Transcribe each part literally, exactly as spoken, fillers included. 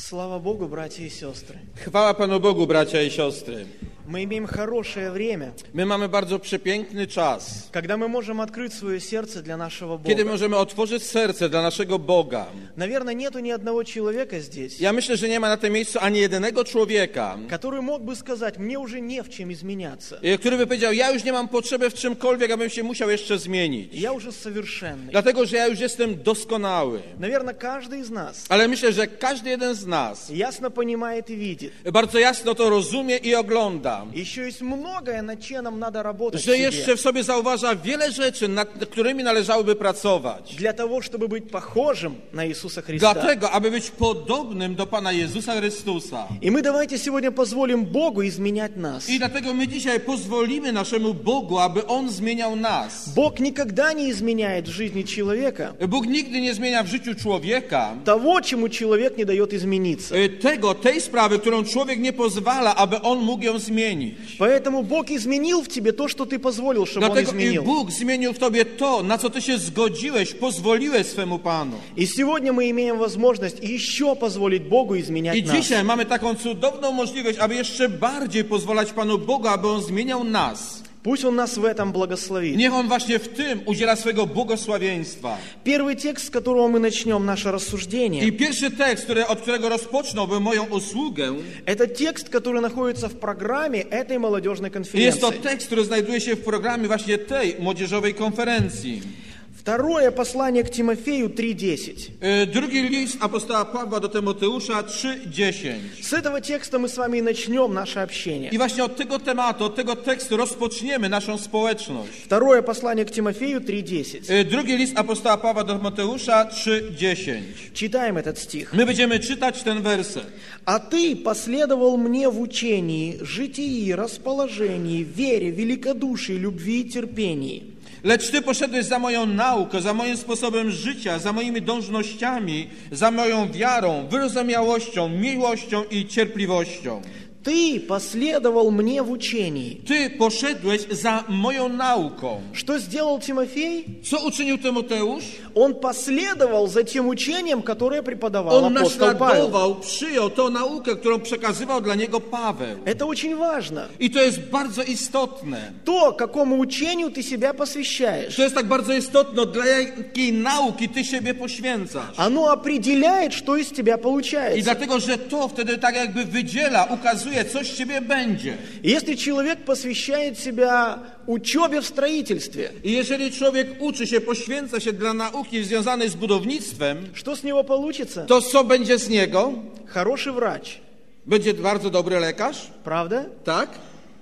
Слава Богу, братья и сестры. Chwała Panu Bogu, bracia i siostry. Мы имеем хорошее время, My mamy bardzo przepiękny czas, когда мы можем открыть свое сердце для нашего kiedy Бога. możemy otworzyć serce dla naszego Boga. Наверное, нету ни одного человека здесь, Ja myślę, że nie ma na tym miejscu ani jednego człowieka, который мог бы сказать, мне уже не в чем изменяться. który by powiedział, ja już nie mam potrzeby w czymkolwiek, abym się musiał jeszcze zmienić. Я уже совершенный. Dlatego, że ja już jestem doskonały. Наверное, каждый из нас Ale myślę, że każdy jeden z nas ясно понимает и видит. bardzo jasno to rozumie i ogląda, Еще есть многое, над чем нам надо работать в że себе, jeszcze w sobie zauważa wiele rzeczy, nad którymi należałoby pracować. для того, чтобы быть похожим на Иисуса Христа. Dlatego, aby być podobnym do Pana Jezusa Chrystusa. И мы давайте сегодня позволим Богу изменять нас. I dlatego my dzisiaj pozwolimy naszemu Bogu, aby On zmieniał nas. Бог никогда не изменяет в жизни человека Bóg nigdy nie zmienia w życiu człowieka того, чему человек не дает измениться. tego, tej sprawy, którą człowiek nie pozwala, aby on mógł ją zmienić. Поэтому Бог изменил в тебе то, что ты позволил, чтобы Он Dlatego i изменил. Bóg zmienił w tobie to, na co ty się zgodziłeś, pozwoliłeś swemu Panu. И сегодня мы имеем возможность еще позволить Богу изменять I нас. dzisiaj mamy taką cudowną możliwość, aby jeszcze bardziej pozwalać Panu Bogu, aby On zmieniał nas. Пусть Он нас в этом благословит. Niech On właśnie w tym udziela swego błogosławieństwa. Первый текст, с которого мы начнем наше рассуждение, I pierwszy tekst, który, od którego rozpocznąłbym moją usługę, это текст, который находится в программе этой молодежной jest to конференции. tekst, który znajduje się w programie właśnie tej młodzieżowej konferencji. Второе послание к Тимофею три десять. Y, Drugi list apostoła Pawła do Tymoteusza trzy dziesięć. С этого текста мы с вами и начнем наше общение. I właśnie od tego tematu, od tego tekstu rozpoczniemy naszą społeczność. Второе послание к Тимофею три десять. Y, Drugi list apostoła Pawła do Tymoteusza trzy dziesięć. Читаем этот стих. My będziemy czytać ten werset. «А ты последовал мне в учении, житии, расположении, вере, великодушии, любви и терпении». Lecz Ty poszedłeś za moją naukę, za moim sposobem życia, za moimi dążnościami, za moją wiarą, wyrozumiałością, miłością i cierpliwością. Ты последовал мне в учении. Ty poszedłeś za moją nauką. Что сделал Тимофей? Co uczynił Tymoteusz? Он последовал за тем учением, которое преподавал On апостол Павел. naśladował, przyjął tą naukę, którą przekazywał dla niego Paweł. Это очень важно. I to jest bardzo istotne. То, какому учению ты себя посвящаешь, To jest tak bardzo istotne, dla jakiej nauki ty siebie poświęcasz. оно определяет, что из тебя I получается. dlatego, że to wtedy tak jakby wydziela, ukazuje, coś z ciebie będzie. Если человек посвящает себя учебе в строительстве, I jeżeli człowiek uczy się, poświęca się dla nauki związanej z budownictwem, что с него получится? to co będzie z niego? Хороший врач. Będzie bardzo dobry lekarz, Правда? tak?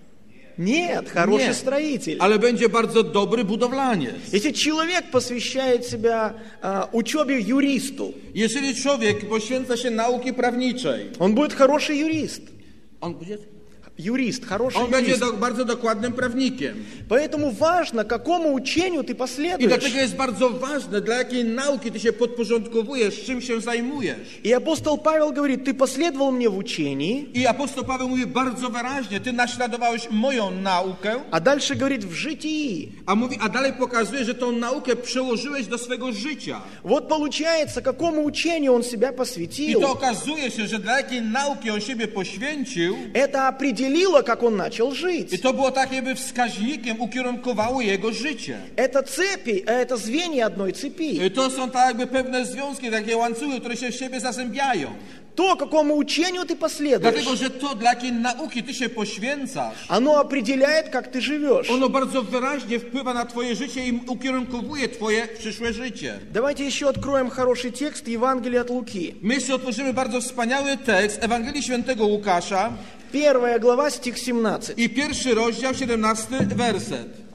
Нет, хороший Nie, строитель. ale będzie bardzo dobry budowlaniec. Если человек посвящает себя а, учебе юристу, Jeżeli człowiek poświęca się nauki prawniczej, он будет хороший юрист. on będzie, Юрист, хороший on będzie юрист. do, bardzo dokładnym prawnikiem. Поэтому важно, какому учению ты I последуешь. dlatego jest bardzo ważne, dla jakiej nauki ty się podporządkowujesz, czym się zajmujesz. И апостол Павел говорит, ты последовал мне в учении, I apostoł Paweł mówi bardzo wyraźnie, ty naśladowałeś moją naukę, а дальше говорит в житии. a mówi, a dalej pokazuje, że tą naukę przełożyłeś do swego życia. Вот получается, какому учению он себя I посвятил. to okazuje się, że dla jakiej nauki on siebie poświęcił, Это определило, как он начал i жить. to było tak jakby wskaźnikiem, ukierunkowało jego życie. Это цепи, это звенья одной цепи. I to są tak jakby pewne związki, takie łańcuchy, które się w siebie zazębiają. То, какому учению ты последуешь, Dlatego, że to, dla jakiej nauki ty się poświęcasz, оно определяет, как ты живешь. ono bardzo wyraźnie wpływa na twoje życie i ukierunkowuje twoje przyszłe życie. Давайте еще откроем хороший текст Евангелия от Луки. My jeszcze otworzymy bardzo wspaniały tekst Ewangelii Świętego Łukasza Первая глава, стих семнадцать. i pierwszy rozdział, siedemnasty werset.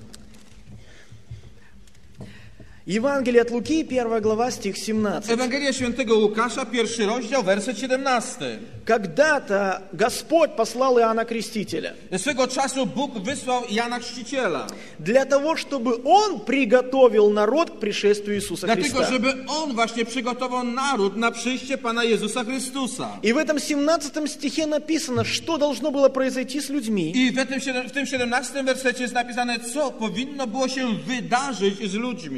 Евангелие от Луки, первая глава, стих семнадцать. Ewangelia Świętego Łukasza, pierwszy rozdział, werset siedemnasty. Когда-то Господь послал Иоанна Крестителя Swego czasu Bóg wysłał Jana Chrzciciela, для того, чтобы Он приготовил народ к пришествию Иисуса dlatego, Христа. żeby On właśnie przygotował naród na przyjście Pana Jezusa Chrystusa. И в этом семнадцатом стихе написано, что должно было произойти с людьми, I w tym, siedem- w tym siedemnastym wersecie jest napisane, co powinno było się wydarzyć z ludźmi. чтобы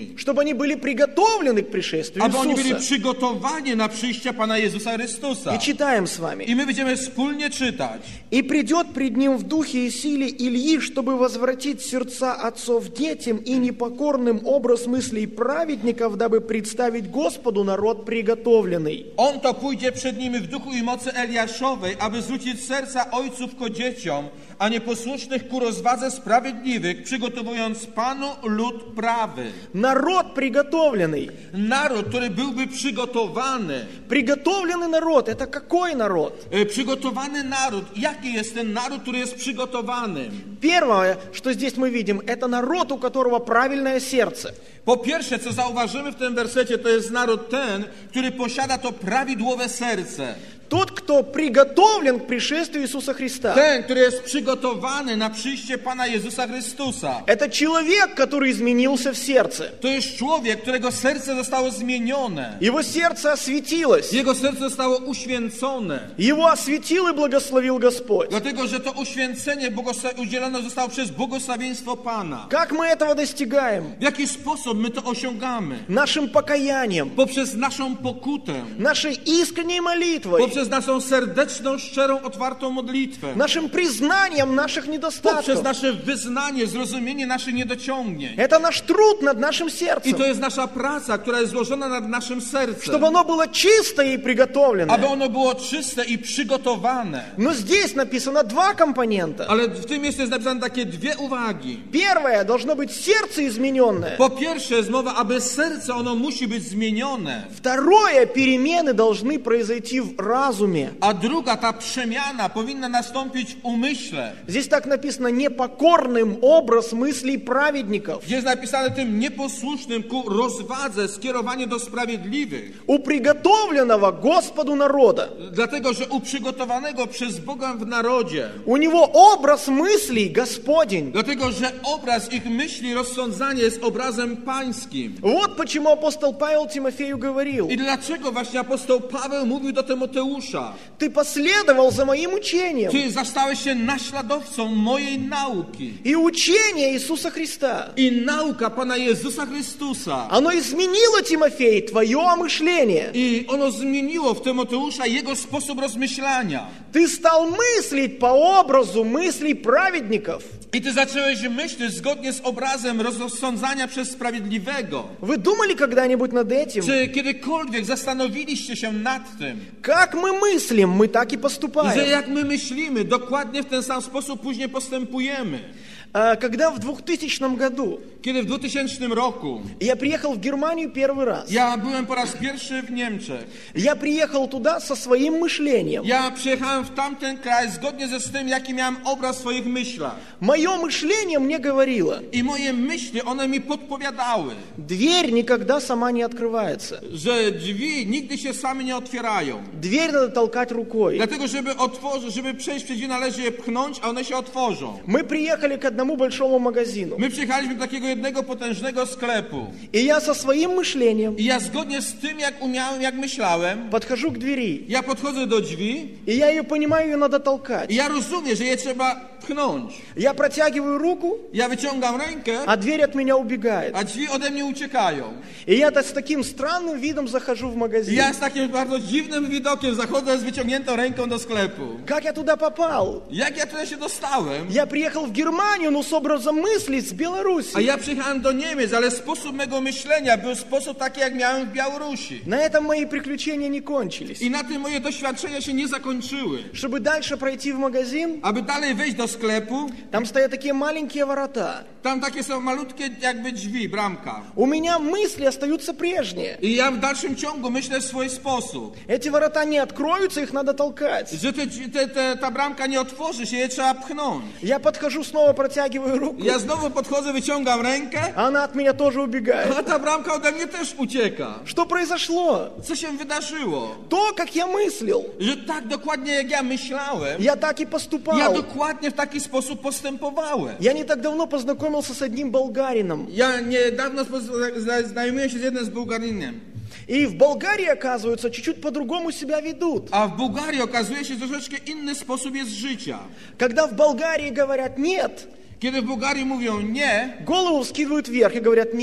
они были приготовлены к пришествию aby oni byli Иисуса. przygotowani na przyjście Pana Jezusa Chrystusa. И читаем с вами. I my będziemy wspólnie czytać. «И придет пред ним в духе и силе Ильи, чтобы возвратить сердца отцов детям и непокорным образ мыслей праведников, дабы представить Господу народ приготовленный». On to pójdzie przed nimi w duchu i mocy Eliaszowej, aby zwrócić serca ojców ku dzieciom, a nieposłusznych ku rozwadze sprawiedliwych, przygotowując Panu lud prawy. Народ приготовленный. Naród, który byłby przygotowany. Приготовленный народ – это какой народ? E, Przygotowany naród. Jaki jest ten naród, który jest przygotowany? Первое, что здесь мы видим, это народ, у которого правильное сердце. Po pierwsze, co zauważymy w tym wersecie, to jest naród ten, który posiada to prawidłowe serce. Тот, кто приготовлен к пришествию Иисуса Христа. Ten, który jest przygotowany na przyjście Pana Jezusa Chrystusa. Это человек, который изменился в сердце. To jest człowiek, którego serce zostało zmienione. Его сердце осветилось. Jego serce zostało uświęcone. Его осветил и благословил Господь. Dlatego, że to uświęcenie błogosław- udzielone zostało przez błogosławieństwo Pana. Как мы этого достигаем? W jaki sposób my to osiągamy? Нашим покаянием, Poprzez naszą pokutę. нашей искренней молитвой, Poprzez naszą serdeczną, szczerą, otwartą modlitwę. нашим признанием наших Poprzez недостатков. nasze wyznanie, zrozumienie naszych niedociągnięć. Это наш труд над нашим I сердцем, to jest nasza praca, która jest złożona nad naszym sercem. чтобы оно было чистое и Aby приготовленное. ono było czyste i przygotowane. Но здесь написано два компонента. Ale w tym miejscu jest napisane takie dwie uwagi. Первое, должно быть сердце измененное. Po pierwsze jest mowa, aby serce ono musi być zmienione. Второе, перемены должны произойти в разуме. A druga, ta przemiana powinna nastąpić w umyśle. Здесь так написано: непокорным образ мыслей праведников. Gdzie jest napisane tym nieposłusznym ku rozwadze, skierowanie do sprawiedliwych. У приготовленного Господу народа. Dlatego, że u przygotowanego przez Boga w narodzie. У него образ мыслей Господень. Dlatego, że obraz ich myśli, rozsądzanie jest obrazem pańskim. Вот почему апостол Павел Тимофею говорил: I dlaczego właśnie apostoł Paweł mówił do Tymoteusza? ты последовал за моим учением Ty zostałeś się naśladowcą mojej nauki. и учения Иисуса Христа. I nauka Pana Jezusa Chrystusa. Оно изменило, Тимофей, твое мышление. I ono zmieniło w Tymoteusza jego sposób rozmyślania. Ты стал мыслить по образу мыслей праведников. I ty zacząłeś myśleć zgodnie z obrazem rozsądzania przez sprawiedliwego. Вы думали когда-нибудь над этим? Czy kiedykolwiek zastanowiliście się nad tym, Как мы мыслим, мы так и że поступаем. jak my myślimy, dokładnie w ten sam sposób później postępujemy? А, Когда в двухтысячном году Kiedy w dwutysięcznym roku я приехал в Германию первый раз, ja byłem po raz pierwszy w Niemczech. я приехал туда со своим мышлением. Ja przyjechałem w tamten kraj zgodnie ze z tym, jaki miałem obraz w swoich myślach. Мое мышление мне говорило: I moje myśli, one mi podpowiadały, дверь никогда сама не открывается. że drzwi nigdy się same nie otwierają. Dверь надо толкать рукой. Dlatego, żeby otworzyć, żeby przejść przez drzwi, należy je pchnąć, a one się otworzą. Мы приехали к одному большому магазину. My przyjechaliśmy do takiego jednego potężnego sklepu. И я со своим мышлением I ja zgodnie z tym, jak umiałem, jak myślałem, подхожу к двери. ja podchodzę do drzwi И я ее понимаю, ее надо толкать. i ja rozumiem, że je trzeba pchnąć. Я протягиваю руку, Ja wyciągam rękę, а dверь от меня убегает. a drzwi ode mnie uciekają. И я с таким странным видом захожу в I магазин. ja z takim bardzo dziwnym widokiem zachodzę z wyciągniętą ręką do sklepu. Как я туда попал? Jak ja tutaj się dostałem? Я приехал в Германию, но с образом мыслей с A Беларуси. ja przyjechałem do Niemiec, ale sposób mego myślenia był sposób taki, jak miałem w Białorusi. На этом мои приключения не кончились. I na tym moje doświadczenia się nie zakończyły. Чтобы дальше пройти в магазин, Aby dalej wejść do sklepu, там стоят такие маленькие ворота. tam takie są malutkie jakby drzwi, bramka. У меня мысли остаются прежние. I ja w dalszym ciągu myślę w swój sposób. Эти ворота не откроются, их надо толкать. Że te, te, te, ta bramka nie otworzy się, je trzeba pchnąć. Я подхожу, снова протягиваю руку, Ja znowu podchodzę, wyciągam rękę, а она от меня тоже убегает. a ta bramka ode mnie też ucieka. Что произошло? Co się wydarzyło? То, как я мыслил, Że tak dokładnie jak ja myślałem, я так и ja поступал. dokładnie w taki sposób postępowałem. Я не так давно познакомился с одним болгарином. Ja niedawno spo- zna- znajomiłem się z jednym z Bułgarinem. И в Болгарии, оказывается, чуть-чуть по-другому себя ведут. A w Bułgarii okazuje się, że troszeczkę inny sposób jest życia. Когда в Болгарии говорят «нет», Kiedy w Bułgarii mówią nie, голову вскидывают вверх и говорят «нет».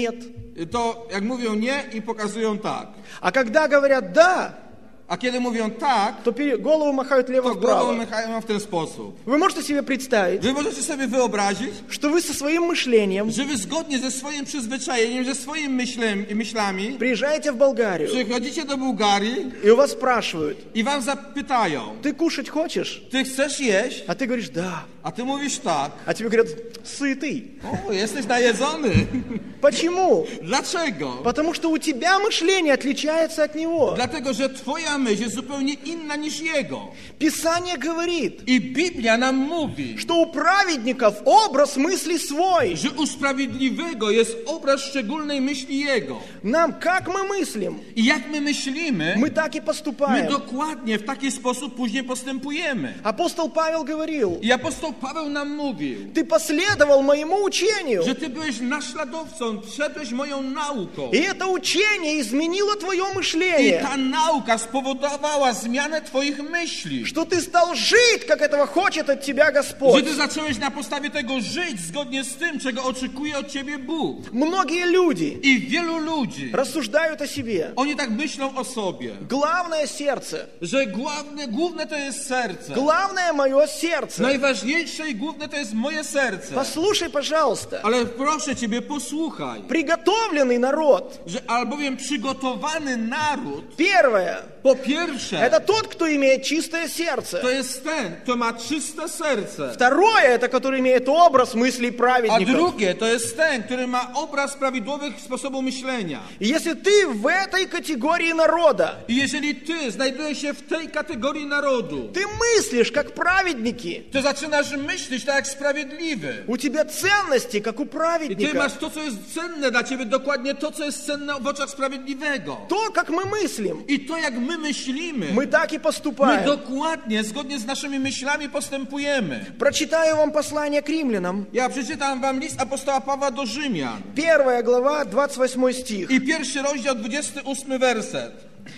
to jak mówią nie i pokazują tak. А когда говорят «да», A kiedy mówią tak, то пере- голову махают to głową лево-вправо. machają w ten sposób. Вы можете себе представить, Wy możecie sobie wyobrazić, что вы со своим мышлением że wy zgodnie ze swoim przyzwyczajeniem, ze swoimi myślem, myślami приезжаете в Болгарию, przychodzicie do Bułgarii и у вас спрашивают, i wam zapytają, ты кушать хочешь? ty chcesz jeść? А ты говоришь «да». A ty mówisz tak. А тебе говорят «сытый». O, jesteś najedzony. Почему? Dlaczego? Потому что у тебя мышление отличается от него. Dlatego, że twoja myśl jest zupełnie inna niż jego. Писание говорит, I Biblia nam mówi, что у праведников образ мысли свой. że u sprawiedliwego jest obraz szczególnej myśli jego. Нам, как мы мыслим, I jak my myślimy, мы так и my поступаем. dokładnie w taki sposób później postępujemy. Апостол Павел говорил, I apostoł Paweł nam mówił, ты последовал моему учению, że ty byłeś naśladowcą, wszedłeś moją nauką. и это учение изменило твое I мышление, ta nauka spowodowała zmianę twoich myśli. что ты стал жить, как этого хочет от тебя Że Господь. ty zacząłeś na podstawie tego żyć zgodnie z tym, czego oczekuje od ciebie Bóg. Многие люди I wielu ludzi, рассуждают о себе. oni tak myślą o sobie, Главное сердце. że główne, główne to jest serce. Главное мое сердце. Najważniejsze i główne to jest moje serce. Послушай, пожалуйста. Ale proszę ciebie, posłuchaj, Приготовленный народ. że albowiem przygotowany naród, Первое. po pierwsze, Это тот, кто имеет чистое сердце. to jest ten, kto ma czyste serce. Второе, это который имеет образ мыслей A праведников. drugie, to jest ten, który ma obraz prawidłowych sposobów myślenia. И если ты в этой категории народа, I jeżeli ty znajdujesz się w tej kategorii narodu, ты мыслишь как праведники, to zaczynasz myśleć tak jak sprawiedliwy. у тебя ценности, как у I ty праведника, masz to, co jest cenne dla ciebie, dokładnie to, co jest cenne w oczach sprawiedliwego. то, как мы мыслим, I to, jak my myślimy, мы так и my поступаем. dokładnie, zgodnie z naszymi myślami postępujemy. Прочитаю вам послание к римлянам. Ja przeczytam wam list apostoła Pawła do Rzymian. Первая глава, двадцать восьмой стих. I pierwszy rozdział, dwudziesty ósmy werset.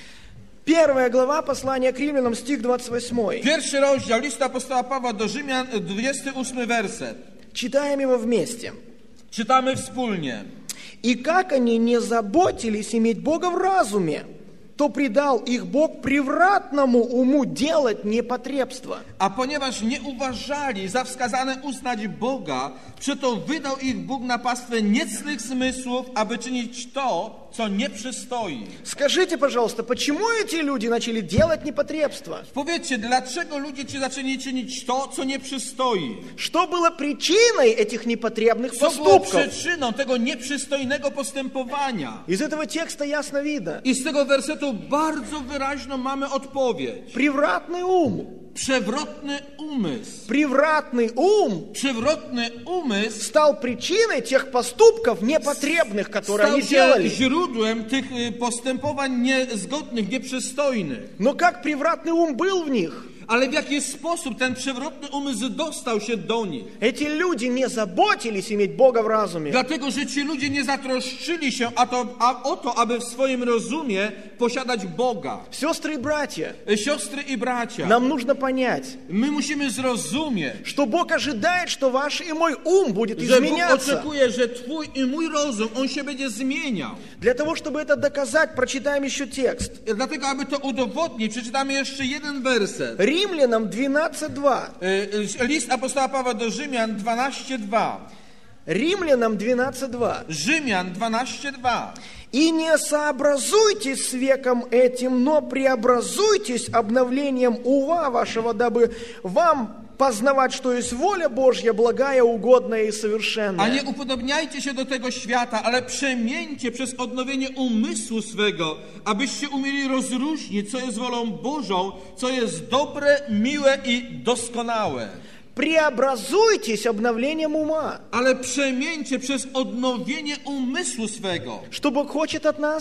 Первая глава послания к римлянам, стих двадцать восьмой. Pierwszy rozdział listu apostoła Pawła do Rzymian, dwudziesty ósmy werset. Читаем его вместе. Czytamy wspólnie. «И как они не заботились иметь Бога в разуме, то предал их Бог превратному уму делать непотребство». A ponieważ nie uważali za wskazane uznać Boga, przeto wydał ich Bóg na pastwę niecnych zmysłów, aby czynić to, co nie przystoi. Скажите, пожалуйста, почему эти люди начали делать непотребство? Powiedzcie, dlaczego ludzie ci zaczęli czynić to, co nie przystoi? Что было причиной этих непотребных Co było поступков? przyczyną tego nieprzystojnego postępowania? Из этого текста ясно видно. I z tego wersetu bardzo wyraźną mamy odpowiedź. Превратный ум. Przewrotny umysł. Превратный ум Przewrotny umysł стал причиной тех поступков непотребных, которые stał они się делали. źródłem tych y, postępowań niezgodnych, nieprzystojnych. Но как превратный ум был в них? Ale w jaki sposób ten przewrotny umysł dostał się do nich? Эти люди не заботились иметь Бога в разуме. Dlatego, że ci ludzie nie zatroszczyli się a to, a, o to, aby w swoim rozumie posiadać Boga. Сестры и братья, Y, Siostry i bracia, нам нужно понять, my musimy zrozumieć, что Бог ожидает, что ваш и мой ум будет że Bóg изменяться. oczekuje, że twój i mój rozum, on się będzie zmieniał. Для того, чтобы это доказать, прочитаем еще текст. Dlatego, aby to udowodnić, przeczytamy jeszcze jeden werset. Римлянам двенадцать два. Y, y, List apostoła Pawła do Rzymian dwanaście dwa. Римлянам двенадцать два. Rzymian dwanaście dwa. «И не сообразуйтесь с веком этим, но преобразуйтесь обновлением ума вашего, дабы вам познавать, что есть воля Божья, благая, угодная и A совершенная». nie upodobniajcie się do tego świata, ale przemieńcie przez odnowienie umysłu swego, abyście umieli rozróżnić, co jest wolą Bożą, co jest dobre, miłe i doskonałe. Преобразуйтесь обновлением ума. Ale przemieńcie przez odnowienie umysłu swego. Что Бог хочет от нас?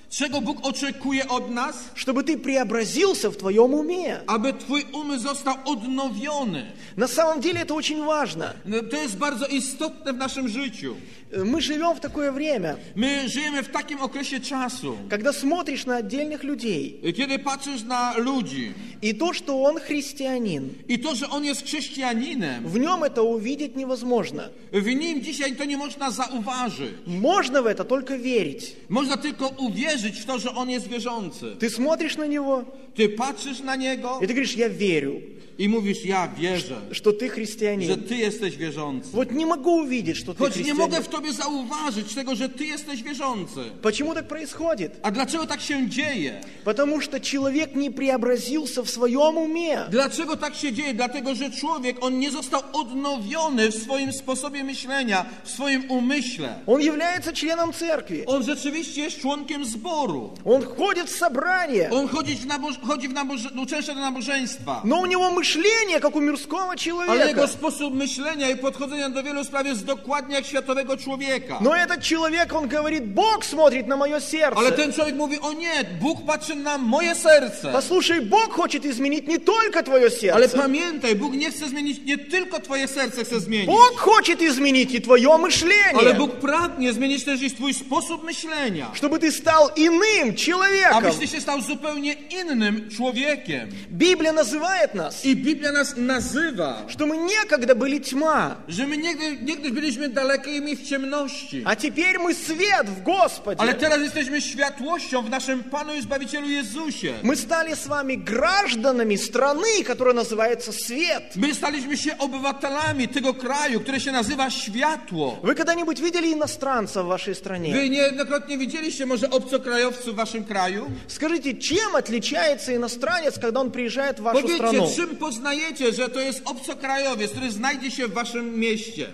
Czego Bóg oczekuje od nas? Чтобы ты преобразился в твоем уме. Aby twój umysł został odnowiony. На самом деле это очень важно. No, to jest bardzo istotne w naszym życiu. Мы живем в такое время, My żyjemy w takim okresie czasu, когда смотришь на отдельных людей, kiedy patrzysz na ludzi и то, что он христианин, i to, że on jest chrześcijaninem, в нем это увидеть невозможно. w nim dzisiaj to nie można zauważyć. Можно в это только верить. Można tylko uwierzyć w to, że on jest wierzący. Ты смотришь на него, Ty patrzysz na niego и ты говоришь, я верю, i mówisz, ja wierzę, что ты że христианин. ty jesteś wierzący. Вот не могу увидеть, что ты Choć nie mogę христианин. w tobie zauważyć tego, że ty jesteś wierzący. Почему так происходит? A dlaczego tak się dzieje? Потому что человек не преобразился в своем уме. Dlaczego tak się dzieje? Dlatego, że człowiek, on nie został odnowiony w swoim sposobie myślenia, w swoim umyśle. Он является членом церкви. On rzeczywiście jest członkiem zboru. Он ходит в собрание. On chodzi w, naboż- chodzi w naboż- uczęszcza do nabożeństwa. Но у него мышление, как у мирского Ale jego человека. sposób myślenia i podchodzenia do wielu spraw jest dokładnie jak światowego człowieka. Но этот человек, он говорит, Бог смотрит на мое Ale сердце. ten człowiek mówi, o nie, Bóg patrzy na moje serce. Послушай, Бог хочет изменить не только твое Ale сердце. pamiętaj, Bóg nie chce zmienić, nie tylko twoje serce chce zmienić. Бог хочет изменить и твое Ale мышление. Bóg pragnie zmienić też i twój sposób myślenia. Чтобы ты стал иным человеком. Abyś ty się stał zupełnie innym człowiekiem. Библия называет нас, I Biblia nas nazywa, что мы некогда были тьма, że my niegdyś, niegdyś byliśmy dalekimi w ciemności. а теперь мы свет в Господе. Ale teraz jesteśmy światłością w naszym Panu i Zbawicielu Jezusie. Мы стали с вами гражданами страны, которая называется свет. My staliśmy się obywatelami tego kraju, który się nazywa światło. Вы когда-нибудь видели иностранца в вашей стране? Wy niejednokrotnie widzieliście może obcokrajowców w waszym kraju? Скажите, чем отличается иностранец, когда он приезжает в вашу страну? Powiedzcie, czym poznajecie, że to jest obcokrajowiec, który znajdzie się w waszym mieście?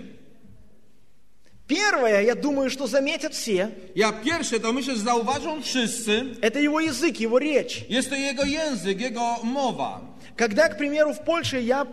Первое, я думаю, что заметят все, Ja pierwsze to myślę, że zauważą wszyscy, это его язык, его речь. jest to jego język, jego mowa. Когда, к примеру, в Польше я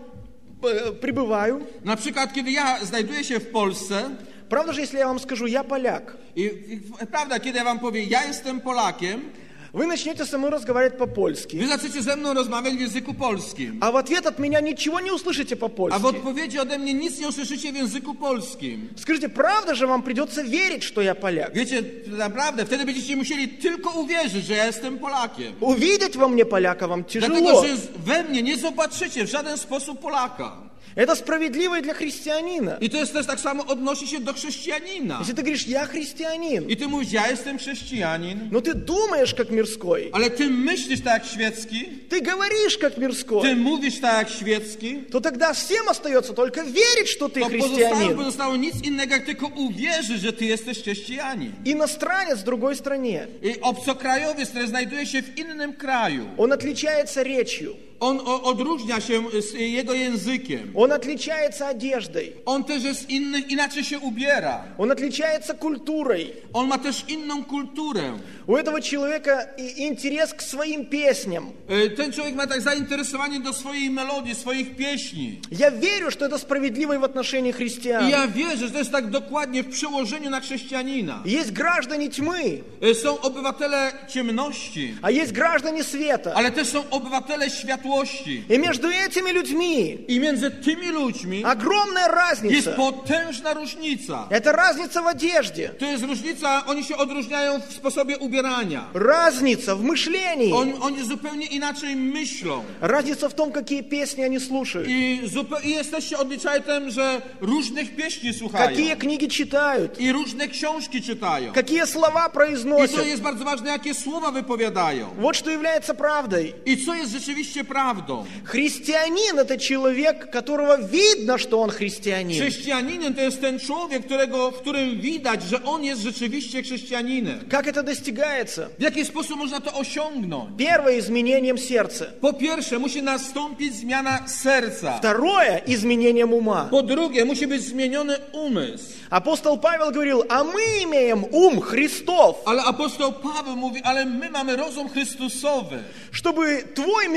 э, прибываю, Na przykład, kiedy ja znajduję się w Polsce правда же, если я вам скажу, я поляк, i, i prawda, kiedy ja wam powiem, ja jestem Polakiem, вы начнете со мной разговаривать по-польски, wy zaczniecie ze mną rozmawiać w języku polskim. а в ответ от меня ничего не услышите A w по-польски. odpowiedzi ode mnie nic nie usłyszycie w języku polskim. Скажите, правда же вам придется верить, что я поляк? Wiecie, naprawdę, wtedy będziecie musieli tylko uwierzyć, że ja jestem Polakiem. Увидеть во мне поляка вам Dlatego, тяжело. że we mnie nie zobaczycie w żaden sposób Polaka. Это справедливо и для христианина. I to jest też tak samo odnosi się do chrześcijanina. Если ты говоришь, я христианин, I ty mówisz, ja jestem chrześcijanin, но ты думаешь как мирской, ale ty myślisz tak jak świecki, ты говоришь как ty мирской, mówisz tak jak świecki, то тогда всем остается только верить, что ты to pozostało, христианин. pozostało nic innego, jak tylko uwierzyć, że ty jesteś chrześcijanin. Иностранец в другой стране, I obcokrajowiec, który znajduje się w innym kraju, он отличается речью, on o, odróżnia się z jego językiem. он отличается одеждой, On też jest inny, inaczej się ubiera. он отличается культурой. On ma też inną kulturę. У этого человека и интерес к своим песням. E, Ten człowiek ma tak zainteresowanie do swojej melodii, swoich pieśni. Я верю, что это справедливо и в отношении I христиан. ja wierzę, że to jest tak dokładnie w przełożeniu na chrześcijanina. Есть граждане тьмы, E, Są obywatele ciemności, а есть граждане света. ale też są obywatele światłości. И между этими людьми I między tymi ludźmi огромная jest разница. potężna różnica. Это разница в одежде, To jest różnica, oni się odróżniają w sposobie ubierania. разница в мышлении, Oni, oni zupełnie inaczej myślą. разница в том, какие песни они слушают, I, zupe- I jesteście odliczajem, że różnych pieśni słuchają. какие книги читают, I różne książki czytają. какие слова I to произносят. jest bardzo ważne, jakie słowa wypowiadają. Вот что является правдой. I co jest rzeczywiście prawdą. Христианин – это человек, которого видно, что он христианин. Chrześcijaninem to jest ten człowiek, którego, w którym widać, że on jest rzeczywiście chrześcijaninem. Как это достигается? W jaki sposób można to osiągnąć? Первое – изменением сердца. Po pierwsze, musi nastąpić zmiana serca. Второе – изменением ума. Po drugie, musi być zmieniony umysł. Апостол Павел говорил, а мы имеем ум Христов, Ale apostoł Paweł mówi, ale my mamy rozum Chrystusowy. чтобы твой мирской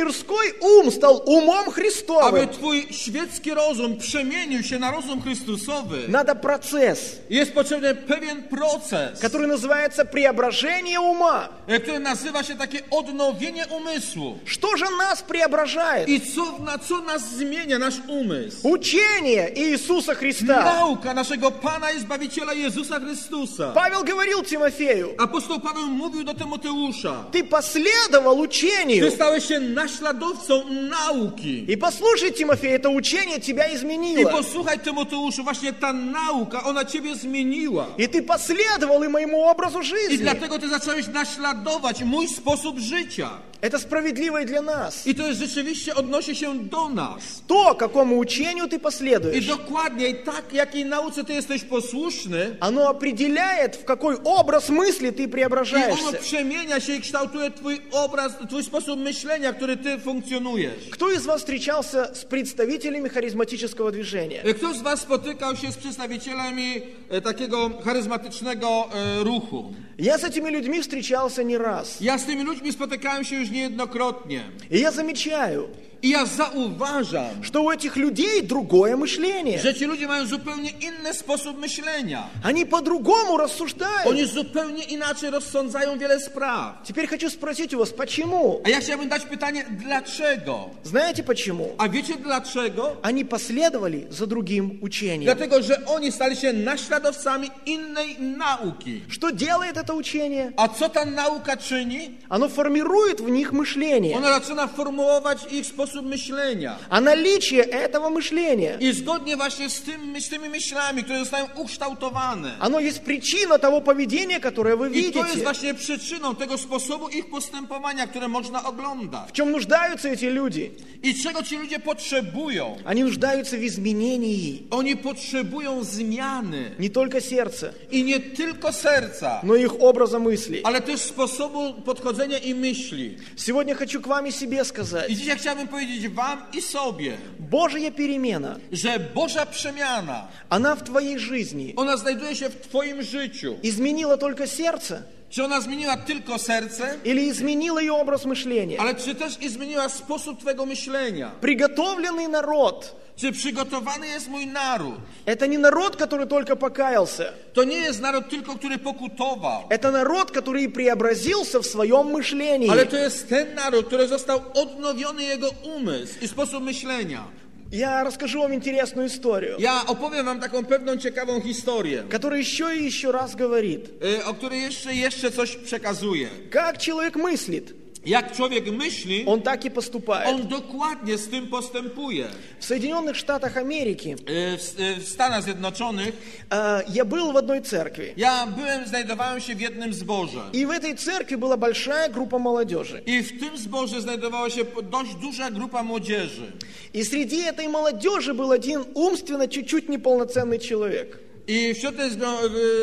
твой ум стал умом aby Христовым, twój świecki rozum przemienił się na rozum Chrystusowy, надо процесс, jest potrzebny pewien proces, который называется преображение ума. e, który nazywa się takie odnowienie umysłu. Что же нас преображает? I co, na co nas zmienia nasz umysł? Учение Иисуса Христа. Nauka naszego Pana i Zbawiciela Jezusa Chrystusa. Павел говорил Тимофею, Apostoł Paweł mówił do Tymoteusza: ты последовал Ty учению. stałeś się naśladowcą nauki. И послушай, Тимофей, это учение тебя I изменило. posłuchaj, Tymoteuszu, właśnie ta nauka, ona ciebie zmieniła. И ты последовал и моему образу I жизни. dlatego ty zacząłeś naśladować mój sposób życia. Это справедливо и для нас. I to jest rzeczywiście odnosi się do nas. То, какому учению ты I последуешь, dokładnie tak, jakiej nauce ty jesteś posłuszny, оно определяет, в какой образ мысли ты i ono преображаешься. przemienia się i kształtuje twój obraz, twój sposób myślenia, który ty funkcjonujesz. Кто из вас встречался с представителями харизматического движения? Kto z was spotykał się z przedstawicielami e, takiego charyzmatycznego e, ruchu? Я с этими людьми встречался не раз. Ja z tymi ludźmi spotykałem się już niejednokrotnie. И я замечаю, I ja zauważam, что у этих людей другое мышление. że ci ludzie mają zupełnie inny sposób myślenia. Они по-другому рассуждают. Oni zupełnie inaczej rozsądzają wiele spraw. Теперь хочу спросить у вас, почему? A ja chciałbym dać pytanie, dlaczego? Знаете почему? A wiecie dlaczego? Они последовали за другим учением. Dlatego, że oni stali się naśladowcami innej nauki. Что делает это учение? A co ta nauka czyni? Оно формирует в них мышление. Ona zaczyna formułować ich sposób myślenia. А наличие этого мышления, I zgodnie właśnie z, tym, z tymi myślami, które zostają ukształtowane. оно есть причина того поведения, которое вы I to jest видите. właśnie przyczyną tego sposobu ich postępowania, które można oglądać. В чем нуждаются эти люди? I czego ci ludzie potrzebują? Они нуждаются в изменении. Oni potrzebują zmiany. Не только сердца, I nie tylko serca, но и их образа мыслей. ale też sposobu podchodzenia i myśli. Сегодня хочу к вам и себе сказать. I dzisiaj chciałbym powiedzieć wam i sobie, Божья перемена, że Boża przemiana, она в твоей жизни ona znajduje się w twoim życiu. изменила только сердце Czy ona zmieniła tylko serce, или изменила и образ мышления? ale czy też i zmieniła sposób twojego myślenia? Приготовленный народ Czy przygotowany jest mój naród? – это не народ, который только покаялся. To nie jest naród tylko, który pokutował, Это народ, который преобразился в своем мышлении. ale to jest ten naród, który został odnowiony jego umysł i sposób myślenia. Я расскажу вам интересную историю, Ja opowiem wam taką pewną ciekawą historię, которая еще и еще раз говорит, y, o której jeszcze, jeszcze coś przekazuje. как человек мыслит, Jak człowiek myśli, он так и поступает. on dokładnie z tym postępuje. В Соединенных Штатах Америки Y, W, y, w Stanach Zjednoczonych э, я был в одной церкви. ja byłem, znajdowałem się w jednym zborze. И в этой церкви была большая группа молодежи. I w tym zborze znajdowała się dość duża grupa młodzieży. И среди этой молодежи был один умственно чуть-чуть неполноценный человек. I wśród tej, zgro-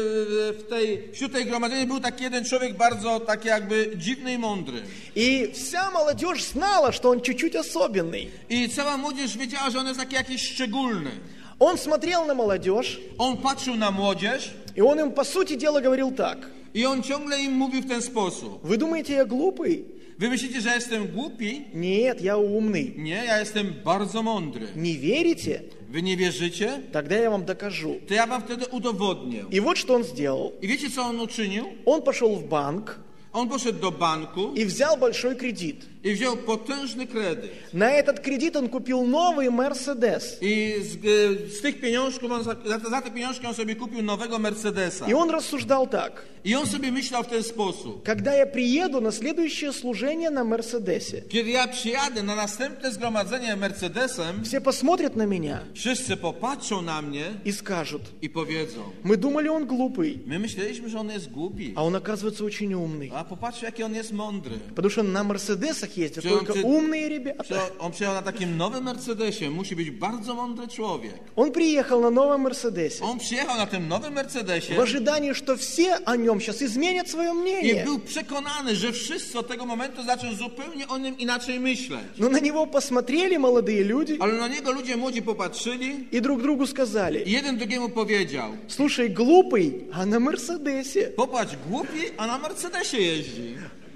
w- w tej, wśród tej gromadzenia był taki jeden człowiek bardzo taki jakby dziwny i mądry. И вся молодежь знала, что он чуть-чуть особенный. I cała młodzież wiedziała, że on jest taki jakiś szczególny. Он смотрел на молодежь, On patrzył na młodzież и он им, по сути дела, говорил так. i on ciągle im mówił w ten sposób. Вы думаете, я глупый? Wy myślicie, że jestem głupi? Нет, я умный. Nie, ja jestem bardzo mądry. Не верите? Wy nie wierzycie? Тогда я вам докажу. To ja wam wtedy udowodnię. И вот что он сделал. I wiecie, co on uczynił? Он пошел в банк On poszedł do banku и взял большой кредит. i wziął potężny kredyt. На этот кредит он купил новый Мерседес. I z, e, z tych pieniążków, on za, za, za te pieniążki on sobie kupił nowego Mercedesa. И он рассуждал так. I on sobie myślał w ten sposób. Когда я приеду на следующее служение на Мерседесе, Kiedy ja przyjadę na następne zgromadzenie Mercedesem, все посмотрят на меня wszyscy popatrzą na mnie и скажут, i powiedzą: мы думали, он глупый, my myśleliśmy, że on jest głupi, а он оказывается очень умный. a popatrz, jaki on jest mądry. Потому что на Мерседесах ездят Что он только при- умные Że ребята. on przyjechał na takim nowym Mercedesie, musi być bardzo mądry człowiek. Он приехал на новом Мерседесе On przyjechał na tym nowym Mercedesie в ожидании, что все о нем сейчас изменят свое i мнение. był przekonany, że wszyscy od tego momentu zaczną zupełnie o nim inaczej myśleć. Но на него посмотрели молодые люди Ale na niego ludzie młodzi popatrzyli и друг другу i сказали, jeden drugiemu powiedział: слушай, глупый, а на Мерседесе. popatrz, głupi, a na Mercedesie jeździ.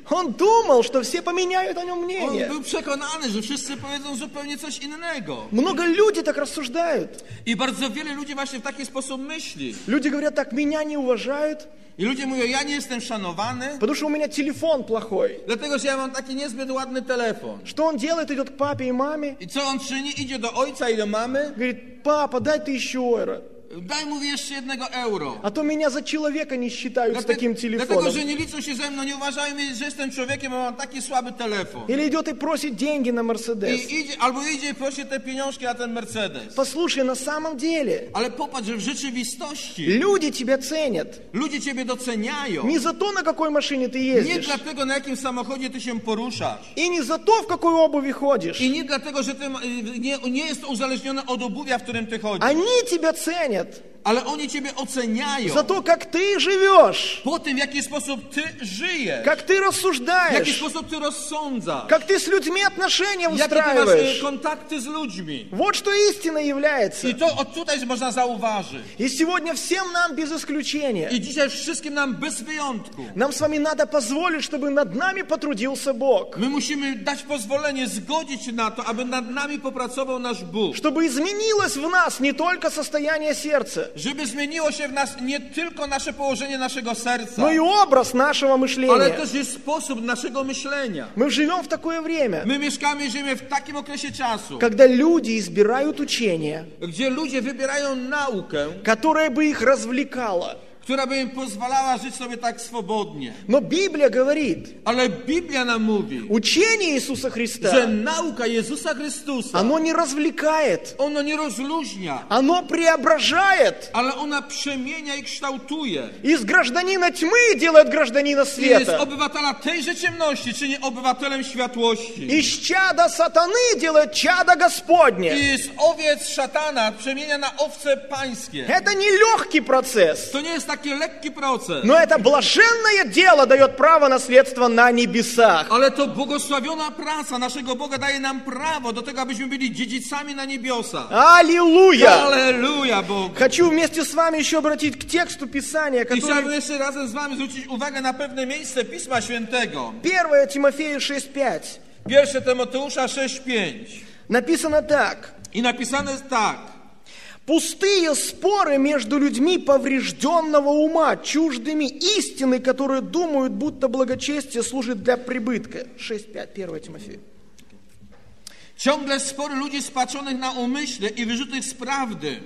Он думал, что все поменяют о нем On мнение. był przekonany, że wszyscy powiedzą zupełnie coś innego. Много людей так рассуждают. I bardzo wiele ludzi właśnie w taki sposób myśli. Люди говорят так, меня не уважают, I ludzie mówią, ja nie jestem szanowany, потому что у меня телефон плохой. dlatego że ja mam taki niezbyt ładny telefon. Что он делает? Идет к папе и маме. I co on czyni? Idzie do ojca i do mamy. Говорит, папа, дай тысячу евро. Daj mu jeszcze jednego euro. А то меня за человека не считают с Dlatego, таким dlatego, телефоном. że nie liczą się ze mną, nie uważają mnie, że jestem człowiekiem, a mam taki słaby telefon. Или идет и просит деньги на Мерседес. I idzie, albo idzie i prosi te pieniążki na ten Mercedes. Послушай, на самом деле, Ale popatrz, że w rzeczywistości люди тебя ценят. ludzie ciebie doceniają. Не за то, на какой машине ты Nie ездишь. dlatego, na jakim samochodzie ty się poruszasz. И не за то, в какой обуви ходишь. I nie dlatego, że ty, y, nie, nie jest to uzależnione od obuwia, w którym ty chodzisz. Они тебя ценят Ale oni ciebie oceniają. за то, как ты живешь, Po tym, w jaki sposób ty żyjesz. как ты W jaki рассуждаешь, sposób ty rozsądzasz. как ты с людьми отношения Jakie ty masz y, выстраиваешь. kontakty z ludźmi. Вот что истина является. I to od tutaj można zauważyć. И сегодня всем нам без исключения, I dzisiaj wszystkim nam bez wyjątku. нам с вами надо позволить, чтобы над нами потрудился Бог. My musimy dać pozwolenie, zgodzić się na to, aby nad nami popracował nasz Bóg. Чтобы изменилось в нас не только состояние сердца, Żeby zmieniło się w nas nie tylko nasze położenie naszego serca, но и образ нашего ale мышления. też jest sposób naszego myślenia. Мы живем в такое время, My mieszkamy i żyjemy w takim okresie czasu, когда люди избирают учение, gdzie ludzie wybierają naukę, которое бы их развлекало. która by im pozwalała żyć sobie tak swobodnie. Но Библия говорит, Ale Biblia nam mówi, учение Иисуса że Христа, nauka Jezusa Chrystusa, оно не развлекает, ono nie rozluźnia, оно преображает. ale ona przemienia i kształtuje. Из гражданина тьмы делает гражданина I z света. obywatela tejże ciemności czyni obywatelem światłości. Из чада сатаны делает чадо Господне. I z owiec szatana przemienia na owce pańskie. Это не легкий процесс, To nie jest taki lekki proces, но это блаженное дело дает право наследства на небесах. ale to błogosławiona praca naszego Boga daje nam prawo do tego, abyśmy byli dziedzicami na niebiosach. Аллилуйя! Halleluja Bogu! Хочу вместе с вами еще обратить к тексту Писания, I chciałbym который jeszcze razem z wami zwrócić uwagę na pewne miejsce Pisma Świętego. первое Тимофею шесть пять. Pierwsze Tymoteusza sześć pięć. Написано так. I napisane jest tak. Пустые споры между людьми поврежденного ума, чуждыми истины, которые думают, будто благочестие служит для прибытка. шесть пять, первое Тимофею. Ciągle spory ludzi spaczonych na umyśle i wyrzutych z prawdy,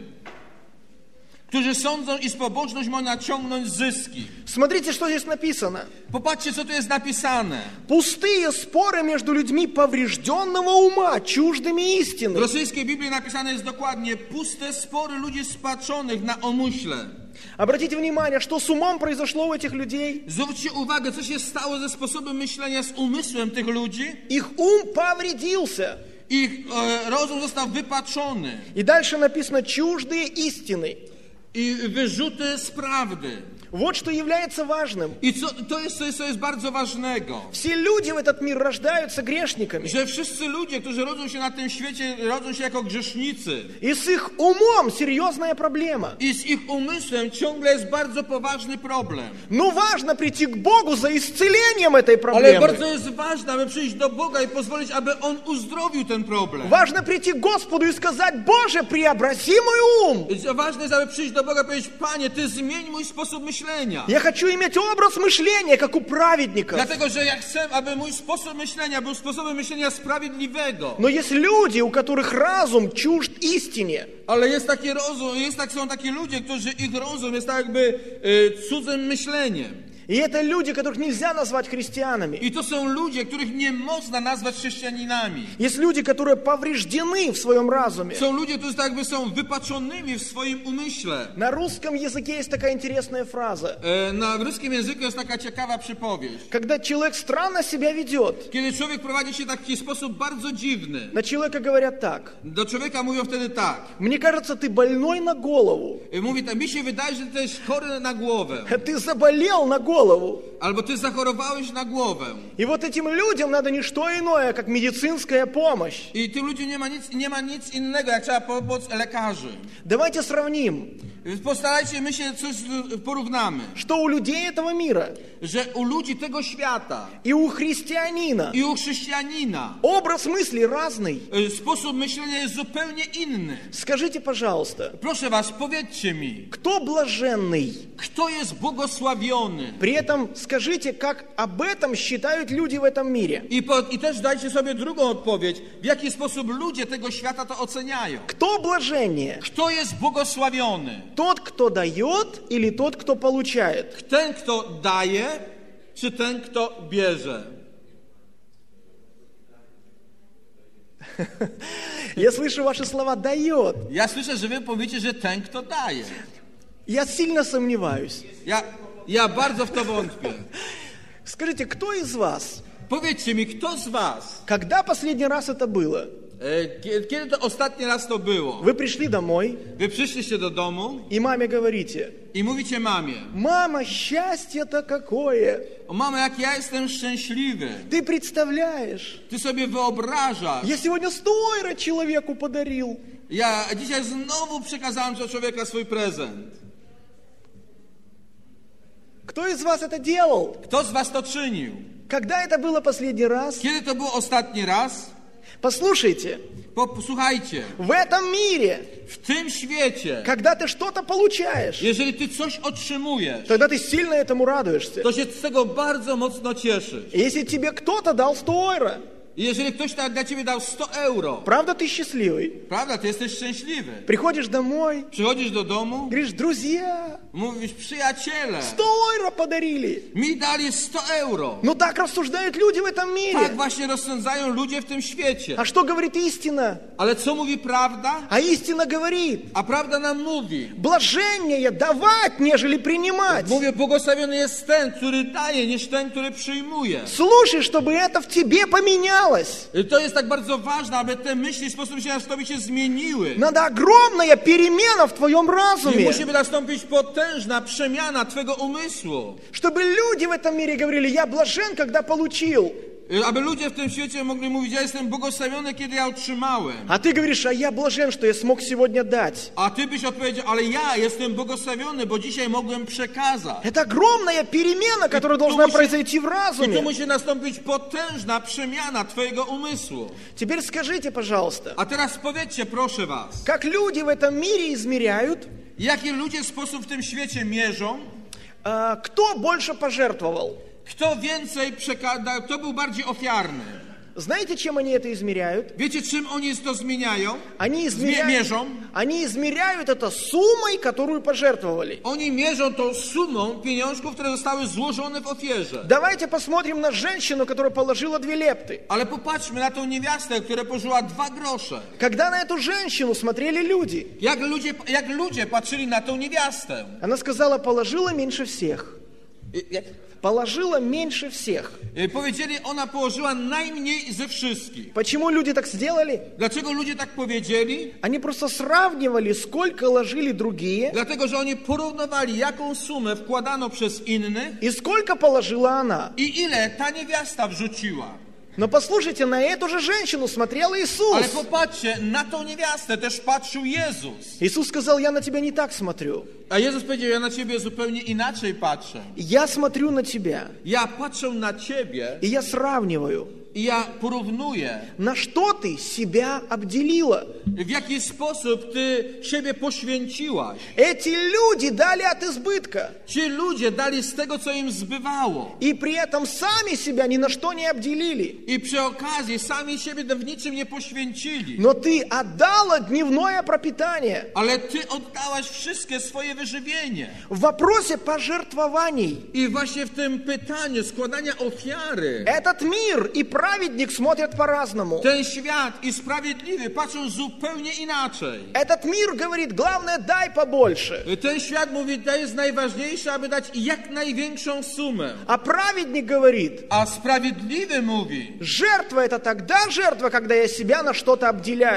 którzy sądzą, iż pobożność ma naciągnąć zyski. Смотрите, что здесь написано. Popatrzcie, co tu jest napisane. Пустые споры между людьми поврежденного ума, чуждыmi W истины. rosyjskiej Biblii napisane jest dokładnie puste spory ludzi spaczonych na umyśle. Обратите внимание, что с умом произошло у этих людей. Zwróćcie uwagę, co się stało ze sposobem myślenia, z umysłem tych ludzi. Их ум повредился. Ich e, rozum został wypaczony И дальше написано чуждые истины. i wyrzuty z prawdy. Вот что является важным. I co, to jest coś, co jest bardzo ważnego. Все люди в этот мир рождаются грешниками. Że wszyscy ludzie, którzy rodzą się na tym świecie, rodzą się jako grzesznicy. И с их умом серьезная проблема. I z ich umysłem ciągle jest bardzo poważny problem. Но важно прийти к Богу за исцелением этой Ale bardzo проблемы. jest ważne, aby przyjść do Boga i pozwolić, aby On uzdrowił ten problem. Важно прийти к Господу и сказать, Боже, преобрази мой ум. Jest ważne jest, aby przyjść do Boga i powiedzieć, Panie, Ty zmień mój sposób myślenia. Я хочу иметь образ мышления, как у праведников. Dlatego, że ja chcę, aby mój sposób myślenia był sposobem myślenia sprawiedliwego. Но есть люди, у которых разум чужд истине. Ale jest taki rozum, jest tak, są takie ludzie, którzy ich rozum jest tak jakby y, cudzym myśleniem. И это люди, которых нельзя назвать христианами. I to są ludzie, których nie można nazwać chrześcijaninami. Есть люди, которые повреждены в своем разуме. Są ludzie, którzy tak jakby są wypaczonymi w swoim umyśle. На русском языке есть такая интересная фраза. E, na w ruskim języku jest taka ciekawa przypowieść. Когда человек странно себя ведет, Kiedy człowiek prowadzi się w taki sposób bardzo dziwny, на человека говорят так. do człowieka mówią wtedy tak. Мне кажется, ты больной на голову. E, Mówi tak, mi się wydaje, że ty jesteś chory na głowę. Ты заболел на голову. Albo ty zachorowałeś na głowę. И вот этим людям надо не что иное, как медицинская помощь. I tym ludziom nie ma nic, nie ma nic innego, jak trzeba pomoc lekarzy. Давайте сравним. Postarajmy się coś porównamy. Что у людей этого мира Że u ludzi tego świata и у христианина i u chrześcijanina образ мысли разный. y, sposób myślenia jest zupełnie inny. Скажите, пожалуйста, Proszę was, powiedzcie mi, кто блаженный? kto jest błogosławiony? При этом skажите, как об этом считают люди в этом мире. I, po, I też dajcie sobie drugą odpowiedź. W jaki sposób ludzie tego świata to oceniają? Кто блаженнее? Kto jest błogosławiony? Тот, кто дает, или тот, кто получает? Ten, kto daje, czy ten, kto bierze? Я слышу ваши слова «дает». Ja słyszę, że wy powiecie, że ten, kto daje. Я сильно сомневаюсь. Ja, ja bardzo w to wątpię. Скажите, кто из вас, Powiedzcie mi, kto z was, когда последний раз это было? e, kie- kiedy to ostatni raz to było? Вы пришли домой Wy przyszliście do domu и маме говорите: i mówicie mamie: «Мама, счастье-то какое! o mamo, jak ja jestem szczęśliwy. Ты представляешь, Ty sobie wyobrażasz. я сегодня стойра человеку подарил». Ja dzisiaj znowu przekazałem do człowieka swój prezent. Кто из вас это делал? Kto z was to czynił? Когда это было последний раз? Kiedy to było ostatni raz? Послушайте, Po, posłuchajcie, в этом мире, w tym świecie, когда ты что-то получаешь, jeżeli ty coś otrzymujesz, тогда ты сильно этому радуешься. to się z tego bardzo mocno cieszysz. Если тебе кто-то дал сто евро, I jeżeli ktoś tak dla ciebie dał sto euro, правда ты счастливый? prawda, ty jesteś szczęśliwy. Приходишь домой, Przychodzisz do domu, говоришь: «Друзья, mówisz: przyjaciele, сто евро подарили». mi dali sto euro. Но так рассуждают люди в этом Tak мире. właśnie rozsądzają ludzie w tym świecie. А что говорит истина? Ale co mówi prawda? А истина говорит: A prawda nam mówi: блаженнее давать, нежели принимать. mówię, błogosławiony jest ten, który daje, niż ten, który przyjmuje. Слушай, чтобы это в тебе поменялось. To jest tak bardzo ważne, aby te myśli, sposób myślenia w tobie się zmieniły. Надо огромная перемена в твоем I разуме, musi nastąpić potężna przemiana twego umysłu. чтобы люди в этом мире говорили: «Я блажен, когда получил». Aby ludzie w tym świecie mogli mówić: ja jestem błogosławiony, kiedy ja otrzymałem. А ты говоришь: «А я блажен, что я смог сегодня дать». A ty byś odpowiedział: ale ja jestem błogosławiony, bo dzisiaj mogłem przekazać. Это огромная перемена, которая должна musi- произойти в I tu разуме. musi nastąpić potężna przemiana twojego umysłu. Теперь скажите, пожалуйста, A teraz powiedzcie, proszę was, как люди в этом мире измеряют, jakie ludzie sposób w tym świecie mierzą? а, кто больше пожертвовал? Kto więcej przekazał, kto był bardziej ofiarny? Знаете, чем они это измеряют? Wiecie, czym oni to zmieniają? Они Zmie- измеряют, mierzą? они измеряют это суммой, которую пожертвовали. Oni mierzą tą sumą pieniążków, które zostały złożone w ofierze. Давайте посмотрим на женщину, которая положила две лепты. Ale popatrzmy na tą niewiastę, która położyła dwa grosze. Когда на эту женщину смотрели люди, Jak ludzie, jak ludzie patrzyli na tą niewiastę? она сказала: «Положила меньше всех». I- Jak? Положила меньше всех. Y, Powiedzieli, ona położyła najmniej ze wszystkich. Почему люди так сделали? Dlaczego ludzie tak powiedzieli? Они просто сравнивали, сколько ложили другие Dlatego, że oni porównywali, jaką sumę wkładano przez innych и сколько положила она. i ile ta niewiasta wrzuciła. Но послушайте, на эту же женщину смотрел Иисус. Ale popatrzcie, na tą niewiastę też patrzył Jezus. Иисус сказал: «Я на тебя не так смотрю. A Jezus powiedział: ja na ciebie zupełnie inaczej patrzę. Я смотрю на тебя, Ja patrzę na ciebie и я сравниваю, i ja porównuję, на что ты себя обделила». w jaki sposób ty siebie poświęciłaś. Эти люди дали от избытка, Ci ludzie dali z tego, co im zbywało. и при этом сами себя ни на что не обделили. I przy okazji sami siebie w niczym nie poświęcili. Но ты отдала дневное пропитание. Ale ty oddałaś wszystkie swoje wyżywienie. В вопросе пожертвований I właśnie w tym pytaniu składania ofiary этот мир и праведник смотрят по-разному. ten świat i sprawiedliwy patrzą zupełnie inaczej. Этот мир говорит: главное, дай побольше. Ten świat mówi, to jest najważniejsze, aby dać jak największą sumę. А праведник говорит: A sprawiedliwy mówi, жертва — это тогда жертва, когда я себя на что-то обделяю.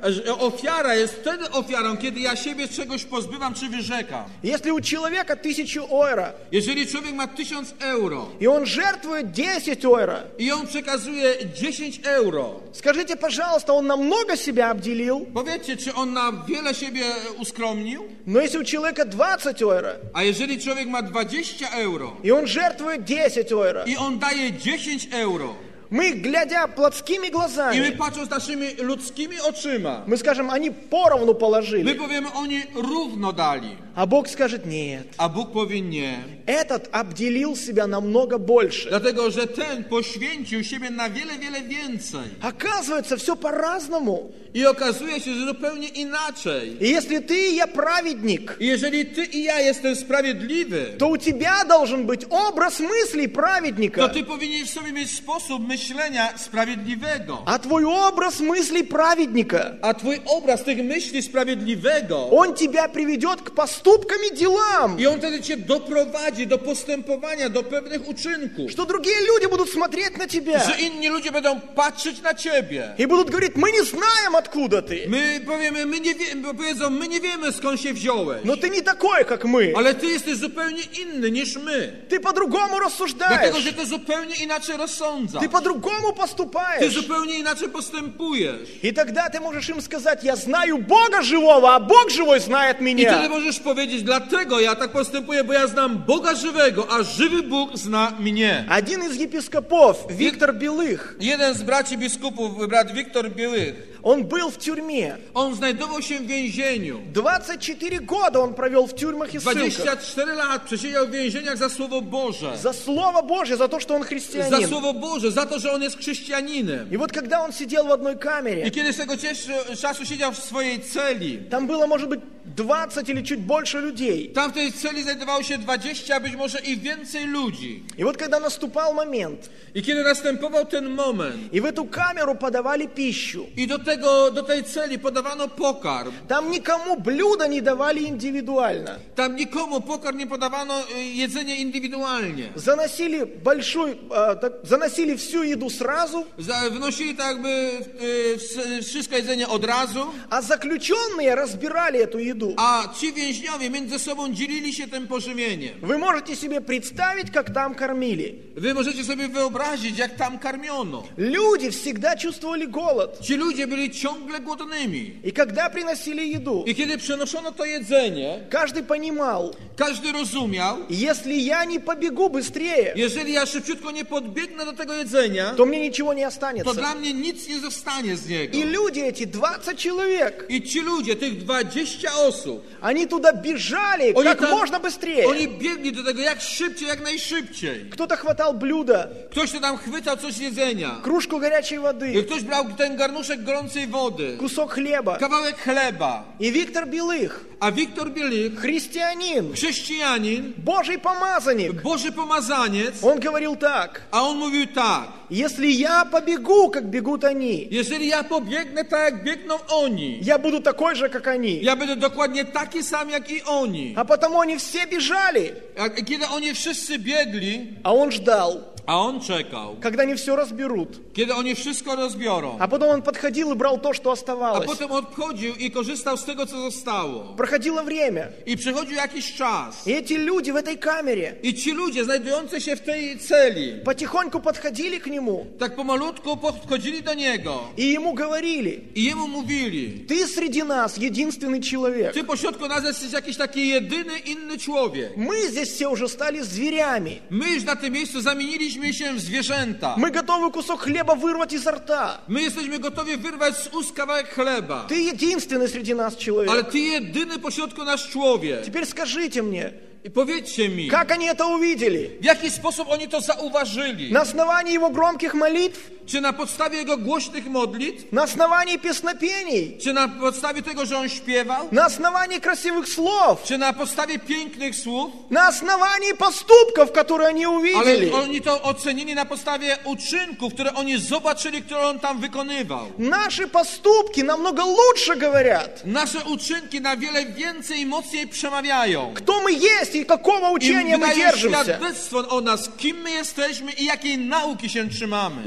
że ofiara jest wtedy ofiarą, kiedy ja siebie czegoś pozbywam czy wyrzekam. Если у человека тысячу евро, Jeżeli człowiek ma tysiąc euro и он жертвует десять евро, i on przekazuje dziesięć euro, скажите, пожалуйста, он намного себя обделил? powiedzcie, czy on na wiele siebie uskromnił? Но если у человека двадцать евро, A jeżeli człowiek ma dwadzieścia euro и он жертвует десять евро, i on daje dziesięć euro мы, глядя плотскими i my глазами, patrząc naszymi ludzkimi oczyma, мы skажем, они поровну my положили. powiemy, oni równo dali. А Бог скажет, нет, A Bóg powie nie. этот обделил себя намного больше. Dlatego, że ten poświęcił siebie na wiele, wiele więcej. Оказывается, все по-разному. I okazuje się, że zupełnie inaczej. И если ты и я праведник, I jeżeli ty i ja jestem sprawiedliwy, то у тебя должен быть образ мыслей to праведника. ty powinieneś sobie mieć sposób myślenia sprawiedliwego. А твой образ мыслей праведника, A twój obraz tych myśli sprawiedliwego, он тебя приведет к поступкам и делам, i on wtedy cię doprowadzi do postępowania, do pewnych uczynków. что другие люди будут смотреть на тебя Że inni ludzie będą patrzeć na ciebie. и будут говорить, мы не знаем, откуда ты, My powiemy, my nie wiemy, bo powiedzą, my nie wiemy skąd się wziąłeś. но ты не такой, как мы. Ale ty jesteś zupełnie inny niż my. Ты по-другому Dlatego, рассуждаешь, że ty zupełnie inaczej rozsądzasz. ты по-другому Ty поступаешь. zupełnie inaczej postępujesz. И тогда ты можешь им сказать, я знаю Бога живого, а Бог живой знает I wtedy меня. możesz powiedzieć, dlatego ja tak postępuję, bo ja znam Boga żywego, a żywy Bóg zna mnie. Один из епископов, Виктор Белых, Jeden z braci biskupów, brat Wiktor Białych, он был в тюрьме. on znajdował się w więzieniu. двадцать четыре года он провел в тюрьмах и dwadzieścia ссылках. cztery lat przesiedział w więzieniach za Słowo Boże. За Слово Божье, за то, что он Za христианин. Słowo Boże, za to, że on jest chrześcijaninem. И вот когда он сидел в одной I камере, kiedy z tego cieszy- czasu siedział w swojej celi, там было, может быть, двадцать или чуть больше людей. tam w tej celi znajdowało się dwadzieścia, a być może i więcej ludzi. И вот когда наступал момент, I kiedy następował ten moment, и в эту камеру подавали пищу, i do, tego, do tej celi podawano pokarm, там никому блюда не давали индивидуально. tam nikomu pokarm nie podawano y, jedzenie indywidualnie. Заносили большой, а, так, заносили всю еду сразу, Za- Wnosili tak jakby y, ws- wszystko jedzenie od razu, а заключенные разбирали эту еду. a ci więźniowie między sobą dzielili się tym pożywieniem. Вы можете себе представить, как там кормили. Wy możecie sobie wyobrazić, jak tam karmiono. Люди всегда чувствовали голод. Ci ludzie byli ciągle głodnymi. И когда приносили еду, I kiedy przynoszono to jedzenie, каждый понимал, każdy rozumiał, если я не побегу быстрее, jeżeli ja szybciutko nie podbiegnę do tego jedzenia, то мне ничего не to останется. dla mnie nic nie zostanie z niego. И люди эти, двадцать человек, I ci ludzie, tych dwadzieścia osób, они туда бежали Они как там- можно быстрее. oni biegli do tego jak szybciej, jak najszybciej. Кто-то хватал блюдо, Ktoś to tam chwytał coś z jedzenia. кружку горячей I воды, ktoś brał ten garnuszek gorącej wody, кусок хлеба. kawałek chleba. И Виктор Белых, A Wiktor Bielik, христианин, chrześcijanin, Божий помазанник, Boży pomazaniec, он говорил так, a on mówił tak: если я побегу, как бегут они, jeżeli ja pobiegnę tak, jak biegną oni, я буду такой же, как они. ja będę dokładnie taki sam, jak i oni. А потому они все бежали, A kiedy oni wszyscy biegli, а он ждал, a on czekał, когда они все разберут. kiedy oni wszystko rozbiorą. А потом он подходил и брал то, что A оставалось. potem odchodził i korzystał z tego, co zostało. Проходило время, I przychodził jakiś czas. и эти люди в этой камере I ci ludzie znajdujący się w tej celi, потихоньку подходили к нему tak pomalutku podchodzili do niego и ему говорили, i jemu mówili: ты среди нас единственный человек. ty pośrodku nas jesteś jakiś taki jedyny inny człowiek. Мы здесь все уже стали зверями. My już na tym miejscu zamieniliśmy się w zwierzęta. Мы готовы кусок хлеба вырвать изо рта. My jesteśmy gotowi wyrwać z ust kawałek chleba. Ты единственный среди нас Ale человек. ty jedyny pośrodku nasz człowiek. Теперь скажите мне, I powiedzcie mi, как они это увидели? w jaki sposób oni to zauważyli? На основании его громких молитв? Czy na podstawie jego głośnych modlitw? На основании песнопений? Czy na podstawie tego, że on śpiewał? На основании красивых слов? Czy na podstawie pięknych słów? На основании поступков, которые они увидели? Ale oni to ocenili na podstawie uczynków, które oni zobaczyli, które on tam wykonywał. Наши поступки намного лучше говорят, Nasze uczynki na wiele więcej i mocniej przemawiają. кто мы есть и какого I учения мы wydają держимся. świadectwo o nas, kim my jesteśmy i jakiej nauki się trzymamy. И важно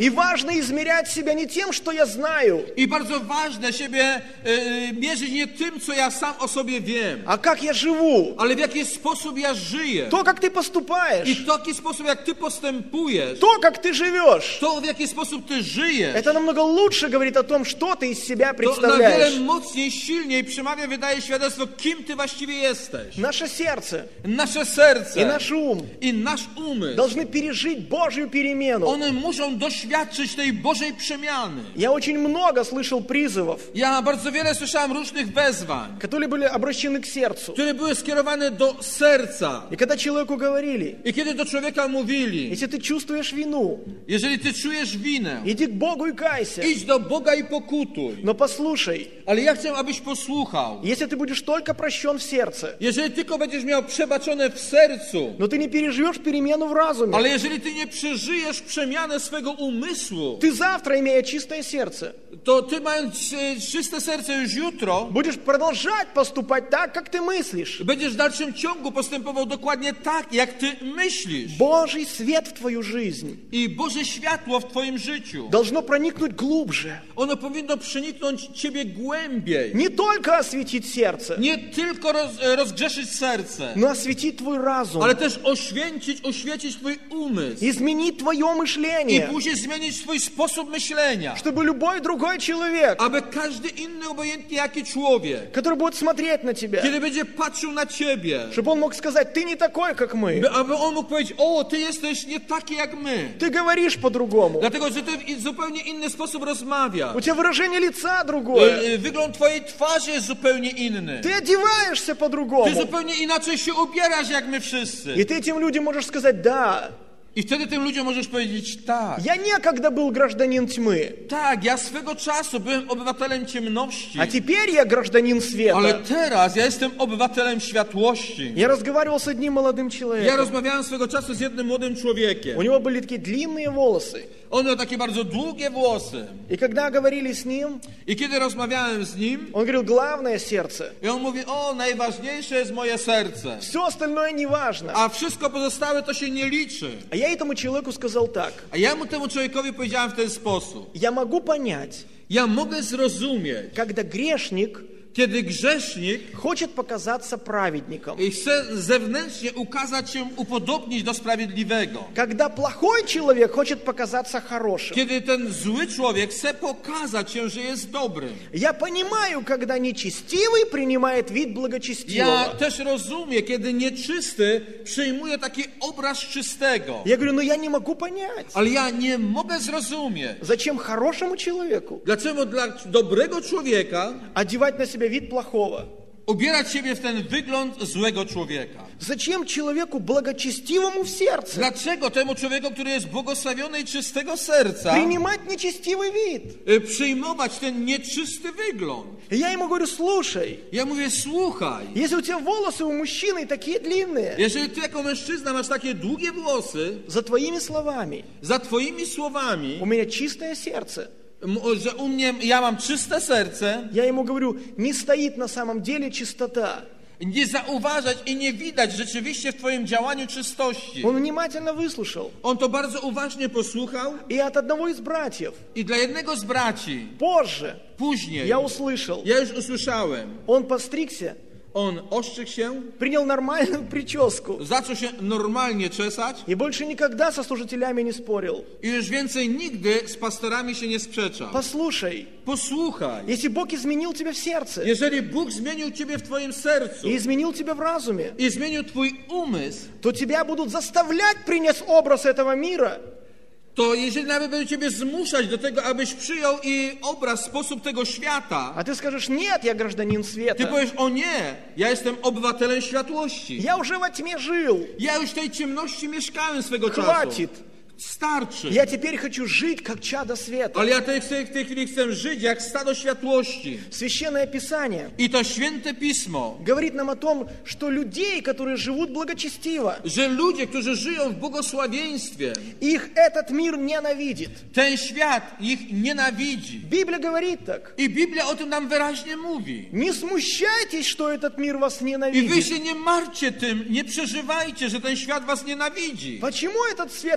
важно измерять себя не тем, что я знаю, I bardzo ważne siebie e, mierzyć nie tym, co ja sam o sobie wiem, а как я живу. ale w jaki sposób ja żyję. То, как ты I поступаешь, w taki sposób, jak ty postępujesz, то, как ты живешь. to w jaki sposób ty żyjesz, Это намного лучше говорит о том, что ты из себя to na представляешь. wiele mocniej, silniej przemawia, wydaje świadectwo, kim ty właściwie jesteś. Наше сердце Nasze serce и наш ум i nasz umysł, должны пережить Божью перемену. one muszą doświadczyć tej Bożej przemiany. Я очень много слышал призывов, Ja bardzo wiele słyszałem różnych wezwań, которые были обращены к сердцу. które były skierowane do serca. И когда человеку говорили, I kiedy do człowieka mówili, если ты чувствуешь вину, jeżeli ty czujesz winę, иди к Богу и кайся. idź do Boga i pokutuj. Но послушай, Ale ja chcę, abyś posłuchał. если ты будешь только прощен в сердце, Jeżeli tylko będziesz miał przebaczone w sercu, но ты не переживешь перемену в разуме, ale jeżeli ty nie przeżyjesz przemianę swego umysłu, ты завтра, имея чистое сердце, to ty mając e, czyste serce już jutro, будешь продолжать поступать так, как ты мыслишь. będziesz w dalszym ciągu postępował dokładnie tak, jak ty myślisz. Божий свет в твою жизнь I Boże światło w twoim życiu, должно проникнуть глубже. ono powinno przeniknąć ciebie głębiej. Не только осветить сердце, Nie tylko roz, e, rozgrzeszyć serce, но осветить твой разум, ale też oświęcić, oświecić twój umysł. изменить твое I мышление, później zmienić swój sposób myślenia. чтобы любой другой человек, Aby każdy inny, obojętnie jaki człowiek, который будет смотреть на тебя, kiedy będzie patrzył na ciebie, чтобы он мог сказать, ты не такой, как мы, by, aby on mógł powiedzieć, o, ty jesteś nie taki jak my. ты говоришь по-другому, Dlatego, że ty w zupełnie inny sposób rozmawiasz. у тебя выражение лица другое, E, e, Wygląd twojej twarzy jest zupełnie inny. ты одеваешься Ty по-другому. zupełnie inaczej się ubierasz jak my wszyscy. И ты этим людям можешь сказать, да, I wtedy tym ludziom możesz powiedzieć, tak, я некогда был гражданин тьмы, tak, ja swego czasu byłem obywatelem ciemności, а теперь я гражданин ale света. teraz ja jestem obywatelem światłości. Я разговаривал с одним молодым Ja человеком. rozmawiałem swego czasu z jednym młodym człowiekiem. У него были такие длинные волосы. On miał takie bardzo długie włosy. И когда говорили с ним, I kiedy rozmawiałem z nim, он говорил, главное сердце. i on mówi, o, najważniejsze jest moje serce, Все остальное не важно. a wszystko pozostałe to się nie liczy. А я этому человеку сказал так. A ja mu temu człowiekowi powiedziałem w ten sposób. Я могу понять, Ja mogę zrozumieć, когда грешник kiedy grzesznik хочет показаться праведником. i chce zewnętrznie ukazać się, upodobnić do sprawiedliwego. Когда плохой человек хочет показаться хорошим. Kiedy ten zły człowiek chce pokazać się, że jest dobrym. Я понимаю, когда нечестивый принимает вид Ja благочестивого. też rozumiem, kiedy nieczysty przyjmuje taki obraz czystego. Я говорю, но я не могу понять, Ale ja nie mogę zrozumieć, зачем хорошему человеку dlaczego dla dobrego człowieka одевать на себя вид плохого. ubierać siebie w ten wygląd złego człowieka. Zачем человеку благочестивому в сердце Dlaczego temu człowieku, który jest błogosławiony i czystego serca, принимать нечестивый вид? y, przyjmować ten nieczysty wygląd? И я ему говорю, слушай, Ja mówię, słuchaj, если у тебя волосы у мужчины такие длинные, jeżeli ty jako mężczyzna masz takie długie włosy, за твоими словами, za twoimi słowami, у меня чистое сердце. m- że u mnie ja mam czyste serce, Я ему говорю, не стоит на самом деле чистота. nie zauważać i nie widać rzeczywiście w twoim działaniu czystości. Он внимательно выслушал. On to bardzo uważnie posłuchał И от одного из братьев i dla jednego z braci, позже później, я услышал, ja już usłyszałem, он постригся, on ostrzygł się, принял нормальную прическу zaczął się normalnie czesać и больше никогда со служителями не спорил. i już więcej nigdy z pastorami się nie sprzeczał. Послушай, Posłuchaj, если Бог изменил тебя в сердце jeżeli Bóg zmienił ciebie w twoim sercu и изменил тебя в разуме, i zmienił twój umysł, то тебя будут заставлять принять образ этого мира. to jeżeli nawet będzie ciebie zmuszać do tego, abyś przyjął i obraz, sposób tego świata, А ты скажешь, нет, я гражданин ty света. powiesz, o nie, ja jestem obywatelem światłości. Я уже во тьме жил. Ja już w tej ciemności mieszkałem swego czasu. Хватит. Starczy. Я теперь хочу жить, как чадо света. Ale ja tej, w tej, w tej chwili chcę żyć jak stado światłości. Священное Писание I to święte pismo, говорит нам о том, что людей, которые живут благочестиво, że ludzie, którzy żyją w błogosławieństwie, их этот мир ненавидит. ten świat ich nienawidzi. Библия говорит так. I Biblia o tym nam wyraźnie mówi. Не смущайтесь, что этот мир вас I wy ненавидит. się nie martwcie tym, nie przeżywajcie, że ten świat was nienawidzi. Почему этот свет ненавидит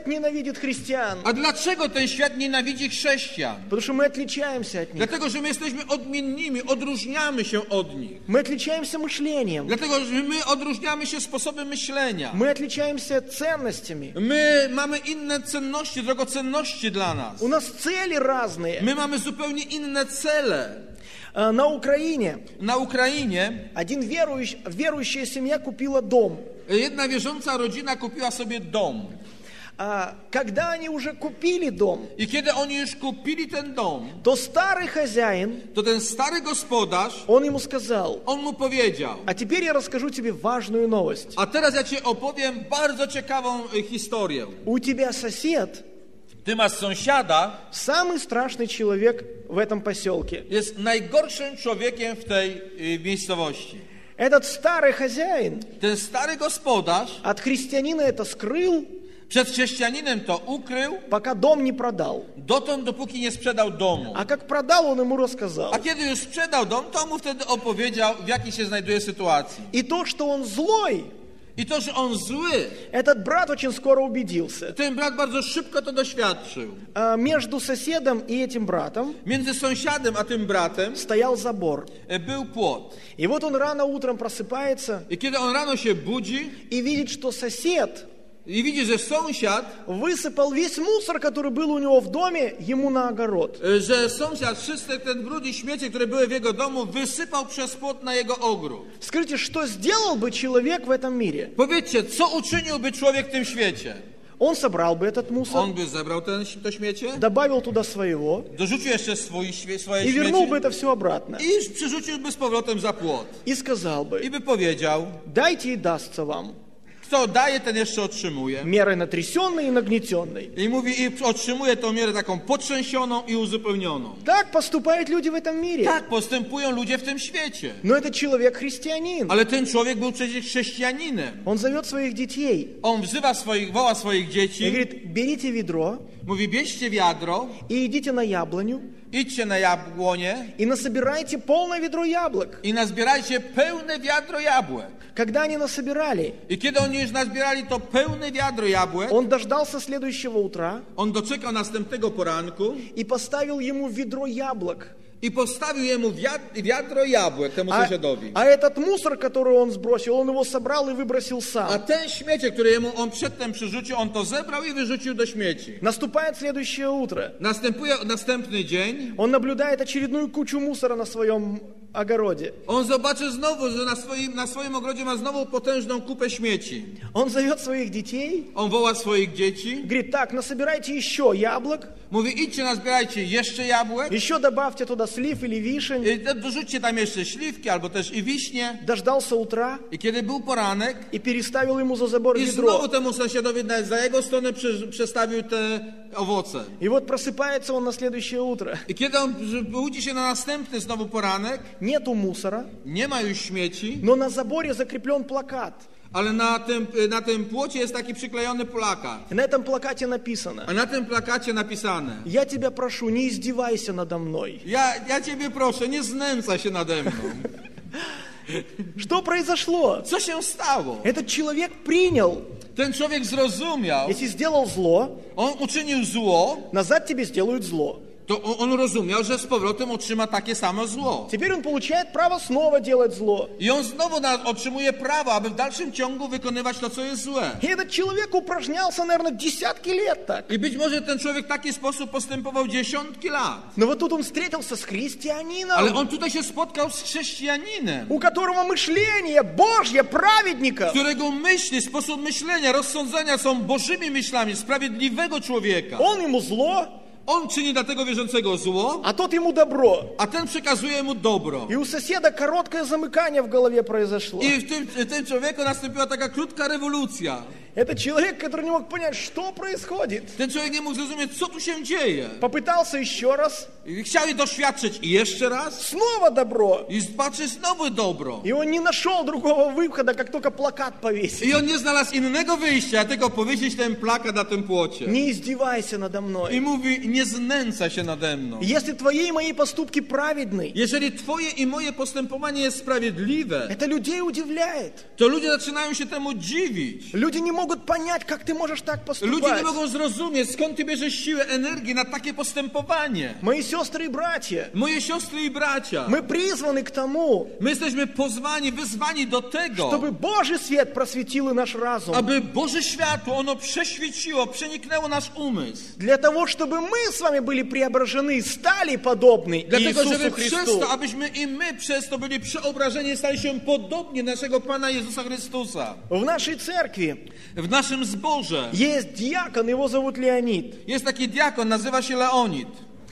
ненавидит христиан? A dlaczego ten świat nienawidzi chrześcijan? Потому что мы отличаемся от них. Dlatego, że my jesteśmy odmiennymi, odróżniamy się od nich. Мы отличаемся мышлением. Dlatego, że my odróżniamy się sposobem myślenia. Мы отличаемся ценностями. My mamy inne cenności, drogocenności dla nas. У нас цели разные. My mamy zupełnie inne cele. А, На Украине Na Ukrainie один верующий, верующая семья купила дом. jedna wierząca rodzina kupiła sobie dom. А когда они уже купили дом, I kiedy oni już kupili ten dom, то старый хозяин, to ten stary gospodarz, он ему сказал: on mu powiedział: а теперь я расскажу тебе важную новость. a teraz ja ci opowiem bardzo ciekawą y, historię. У тебя сосед, Ty masz sąsiada, самый страшный человек в этом поселке. jest najgorszym człowiekiem w tej y, miejscowości. Этот старый хозяин Ten stary gospodarz от христианина это скрыл, przed chrześcijaninem to ukrył, пока дом не продал. dotąd dopóki nie sprzedał domu. А как продал, он ему рассказал. A kiedy już sprzedał dom, to mu wtedy opowiedział, w jakiej się znajduje sytuacji. И то, что он złой, I to, że on zły, этот брат очень скоро убедился. ten brat bardzo szybko to doświadczył. А Между соседом и этим братом Między sąsiadem a tym bratem стоял забор. e, był płot. И вот он rano утром просыпается I kiedy on rano się budzi и видит, что сосед i widzi, że sąsiad, высыпал весь мусор, который был у него в доме, ему на огород. e, że sąsiad wszystkie ten brud i śmiecie, które były w jego domu, wysypał przez płot na jego ogród. Скажите, что сделал бы человек в этом мире? Powiedzcie, co uczyniłby człowiek w tym świecie? Он собрал бы этот мусор, On by zebrał ten, to śmiecie, добавил туда своего dorzucił jeszcze swój, świe- swoje и вернул бы śmieci это все обратно. i przerzuciłby z powrotem za płot. И сказал I бы: by powiedział, дайте и дастся вам. kto daje, ten jeszcze otrzymuje. Мерой натрясенной и нагнетенной. I mówi, i otrzymuje tą mierę taką potrzęsioną i uzupełnioną. Так поступают люди в этом мире. Tak postępują ludzie w tym świecie. Но этот человек христианин. Ale ten człowiek był przecież chrześcijaninem. Он зовет своих детей On wzywa swoich, woła swoich и dzieci, говорит: берите ведро mówi, bierzcie wiadro, и идите на яблоню idźcie na jabłonie и насобирайте полное ведро яблок. i nazbierajcie pełne wiadro jabłek. Когда они насобирали, I kiedy oni już nazbierali to pełne wiadro jabłek, он дождался следующего утра on doczekał następnego poranku и поставил ему ведро яблок. i postawił jemu wiad- wiadro jabłek, temu А, sąsiadowi. а этот мусор, который он сбросил, он его собрал и выбросил A сам. ten śmiecie, które jemu on przedtem przyrzucił, on to zebrał i wyrzucił do śmieci. Наступает следующее утро. Następuje następny dzień, Он наблюдает очередную кучу мусора на своем огороде. on zobaczy znowu, że na swoim, na swoim ogrodzie ma znowu potężną kupę śmieci. Он зовет своих детей, On woła swoich dzieci, говорит: так, насобирайте еще яблок, mówi, idźcie, nazbierajcie jeszcze jabłek, еще добавьте туда слив или вишень. i dorzućcie tam jeszcze śliwki albo też i wiśnie. Дождался утра I kiedy był poranek, и переставил ему за забор i ведро. znowu temu sąsiadowi na- za jego stronę prze- przestawił te owoce. И вот просыпается он на следующее утро. I kiedy on budzi się na następny znowu poranek, Нету мусора, nie ma już śmieci, но на заборе закреплен плакат. ale na tym, na tym płocie jest taki przyklejony plakat. И на этом плакате написано: A na tym plakacie napisane: я тебя прошу, не издевайся надо мной. Ja, ja ciebie proszę, nie znęcaj się nade mną. Что произошло? Co się stało? Этот человек принял: Ten człowiek zrozumiał, если сделал зло, on uczynił zło, назад тебе сделают зло. to on, on rozumiał, że z powrotem otrzyma takie samo zło. Теперь он получает право снова делать зло. I on znowu na, otrzymuje prawo, aby w dalszym ciągu wykonywać to, co jest złe. И этот человек упражнялся, наверное, десятки лет так. I być może ten człowiek w taki sposób postępował dziesiątki lat. Но вот тут он встретился с христианином, Ale on tutaj się spotkał z chrześcijaninem, у которого мышление Божье, праведника. którego myśli, sposób myślenia, rozsądzania są bożymi myślami sprawiedliwego człowieka. Он ему зло, On czyni dla tego wierzącego zło, а тот ему добро. a ten przekazuje mu dobro. И у соседа короткое замыкание в голове произошло. I w tym, w tym człowieku nastąpiła taka krótka rewolucja. Это человек, который не мог понять, что происходит. Ten człowiek nie mógł zrozumieć, co tu się dzieje. Попытался еще раз, I chciał je doświadczyć i jeszcze raz. снова добро. I patrzy znowu dobro. И он не нашел другого выхода, как только плакат повесить. I on nie znalazł innego wyjścia, tylko powiesić ten plakat na tym płocie. Не издевайся надо I мной. mówi, nie znęca się nade mną. Если твои и мои поступки праведны, Jeżeli twoje i moje postępowanie jest sprawiedliwe, это людей удивляет. to ludzie zaczynają się temu dziwić. Люди не могут понять, как ты можешь так Ludzie nie поступать. mogą zrozumieć, skąd ty bierzesz siłę, energię na takie postępowanie. Мои сестры и братья, Moje siostry i bracia, мы призваны к тому, my jesteśmy pozwani, wyzwani do tego, чтобы Божий свет просветил и наш разум. aby Boże światło, ono prześwieciło, przeniknęło nasz umysł. Для того, чтобы мы с вами были преображены и стали подобны Dlatego, Иисусу żeby przez Христу. to, abyśmy i my przez to byli przeobrażeni, stali się podobni naszego Pana Jezusa Chrystusa. В нашей церкви W naszym zborze есть диакон, его зовут Леонид. jest taki diakon, nazywa się Leonid.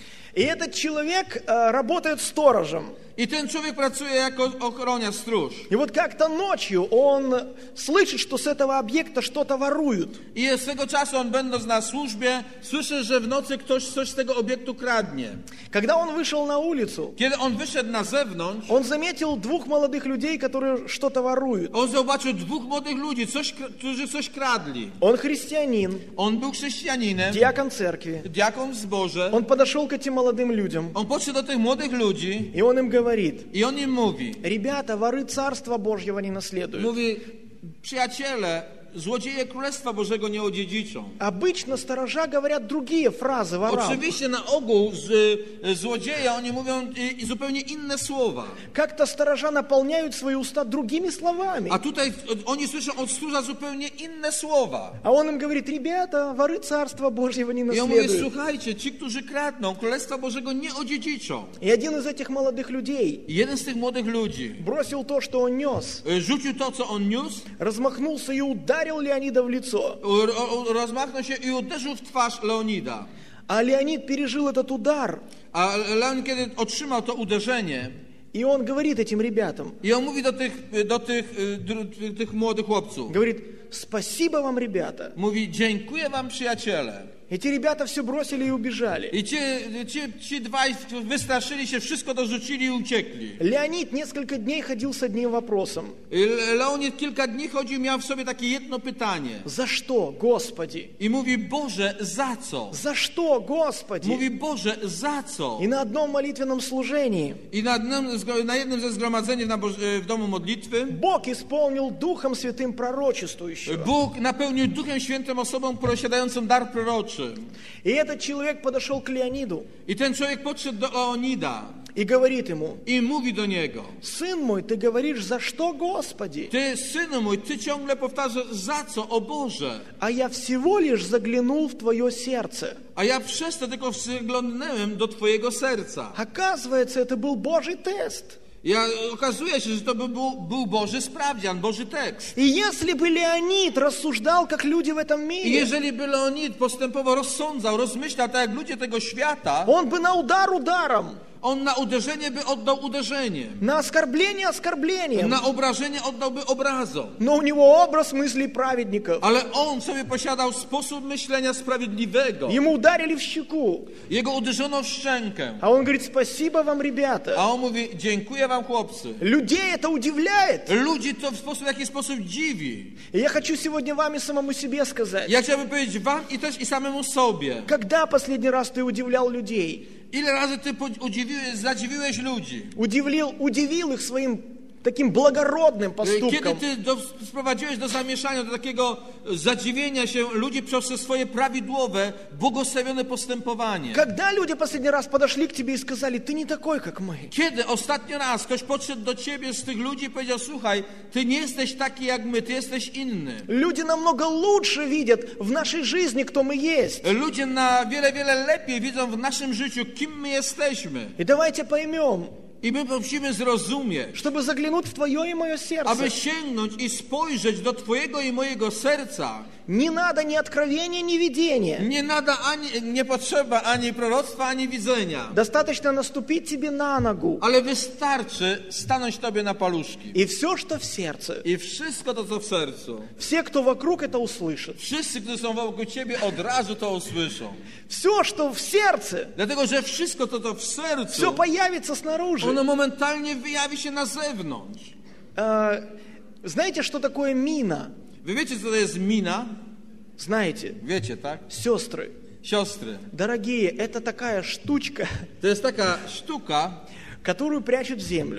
И этот человек э, работает сторожем. I ten człowiek pracuje jako ochroniarz, stróż. И вот как-то ночью он слышит, что с этого объекта что-то воруют. I swego czasu on, będąc na służbie, słyszy, że w nocy ktoś coś z tego obiektu kradnie. Когда он вышел на улицу, Kiedy on wyszedł na zewnątrz, он заметил двух молодых людей, которые что-то воруют. on zobaczył dwóch młodych ludzi, coś, którzy coś kradli. Он христианин, On był chrześcijaninem, диакон церкви. diakon w zborze. Он подошел к этим молодым людям, On podszedł do tych młodych ludzi и он им говорит: i on im mówi, ребята, воры Царства Божьего не наследуют. mówi, przyjaciele, złodzieje Królestwa Bożego nie odziedziczą. Обычно сторожа говорят другие фразы ворам. Oczywiście na ogół z, z złodzieja oni mówią i, i zupełnie inne słowa. Как-то сторожа наполняют свои уста другими словами. A tutaj oni słyszą od stróża zupełnie inne słowa. А он им говорит: ребята, воры Царства Божьего не I on mówi, наследуют. słuchajcie, ci, którzy kradną, Królestwa Bożego nie odziedziczą. И один из этих молодых людей I jeden z tych młodych ludzi бросил то, что он нес, y, rzucił to, co on niósł, размахнулся и ударил Леонида в лицо. u- u- rozmachnął się i uderzył w twarz Leonida. А Леонид пережил этот удар, A Leonid, kiedy otrzymał to uderzenie, и он говорит этим ребятам, i on mówi do tych, do tych, y, dru- tych młodych chłopców, говорит: спасибо вам, ребята. mówi, dziękuję wam, przyjaciele. Эти ребята все бросили и убежали. I ci, ci, ci dwaj wystraszyli się, wszystko dorzucili i uciekli. Леонид несколько дней ходил с одним вопросом: I Le- Leonid kilka dni chodził, miał w sobie takie jedno pytanie. за что, Господи? I mówi, Boże, za co? За что, Господи? Mówi, Boże, za co? И на одном молитвенном служении I na jednym, zgro- na jednym ze zgromadzeń w, naboż- w domu modlitwy Бог исполнил Духом Святым пророчествующего. Bóg napełnił Duchem Świętym osobą posiadającą dar proroczy. И этот человек подошел к Леониду I ten człowiek podszedł do Leonida и говорит ему: i mówi do niego, сын мой, ты говоришь, за что, Господи? ty, synu mój, ty ciągle powtarzasz, za co, o Boże? А я всего лишь заглянул в твое сердце. A ja przez to tylko przyglądnąłem do twojego serca. Оказывается, это был Божий тест. Ja, okazuje się, że to by był, był Boży sprawdzian, Boży tekst. И если бы Леонид рассуждал, как люди в этом I мире, jeżeli by Leonid postępował, rozsądzał, rozmyślał tak jak ludzie tego świata, он бы на удар ударом, on na uderzenie by oddał uderzenie, на оскорбление оскорблением. na obrażenie oddałby obrazą. Но у него образ мыслей праведников. Ale on w sobie posiadał sposób myślenia sprawiedliwego. Ему ударили в щеку. Jego uderzono w szczękę. А он говорит: спасибо вам, ребята. A on mówi, dziękuję wam chłopcy. Людей это удивляет. Ludzi to w sposób, w jaki sposób dziwi. И я хочу сегодня вам и самому себе сказать. Ja chciałbym powiedzieć wam i też i samemu sobie. Когда последний раз ты удивлял людей? Ile razy ty udziwiłeś, zadziwiłeś ludzi? Удивил, удивил их своим таким благородным Kiedy поступком. ty do, sprowadziłeś do zamieszania, do takiego zadziwienia się ludzi przez swoje prawidłowe, błogosławione postępowanie. Когда люди последний раз подошли к тебе и сказали: ты не такой, как мы? Kiedy ostatnio raz ktoś podszedł do ciebie z tych ludzi i powiedział: słuchaj, ty nie jesteś taki jak my, ty jesteś inny. Люди намного лучше видят в нашей жизни, кто мы есть. Ludzie na wiele, wiele lepiej widzą w naszym życiu, kim my jesteśmy. И давайте поймем, I my musimy zrozumieć, чтобы заглянуть в твое и мое сердце. aby sięgnąć i spojrzeć do twojego i mojego serca. Не надо ни откровения, ни видения. Nie nada ani, nie potrzeba ani proroctwa, ani widzenia. Достаточно наступить тебе на ногу. Ale wystarczy stanąć tobie na paluszki. И все, что в сердце, I wszystko to, co w sercu. все, кто вокруг, это услышат. Wszyscy, którzy są wokół ciebie, od razu to usłyszą. Все, что в сердце, Dlatego, że wszystko to, co w sercu, все появится снаружи. ono momentalnie wyjawi się na zewnątrz. А, знаете, что такое мина? Wy wiecie, co to jest mina? Знаете, Wiecie, tak? сестры, Siostry. дорогие, это такая штучка, To jest taka sztuka, которую прячут в землю.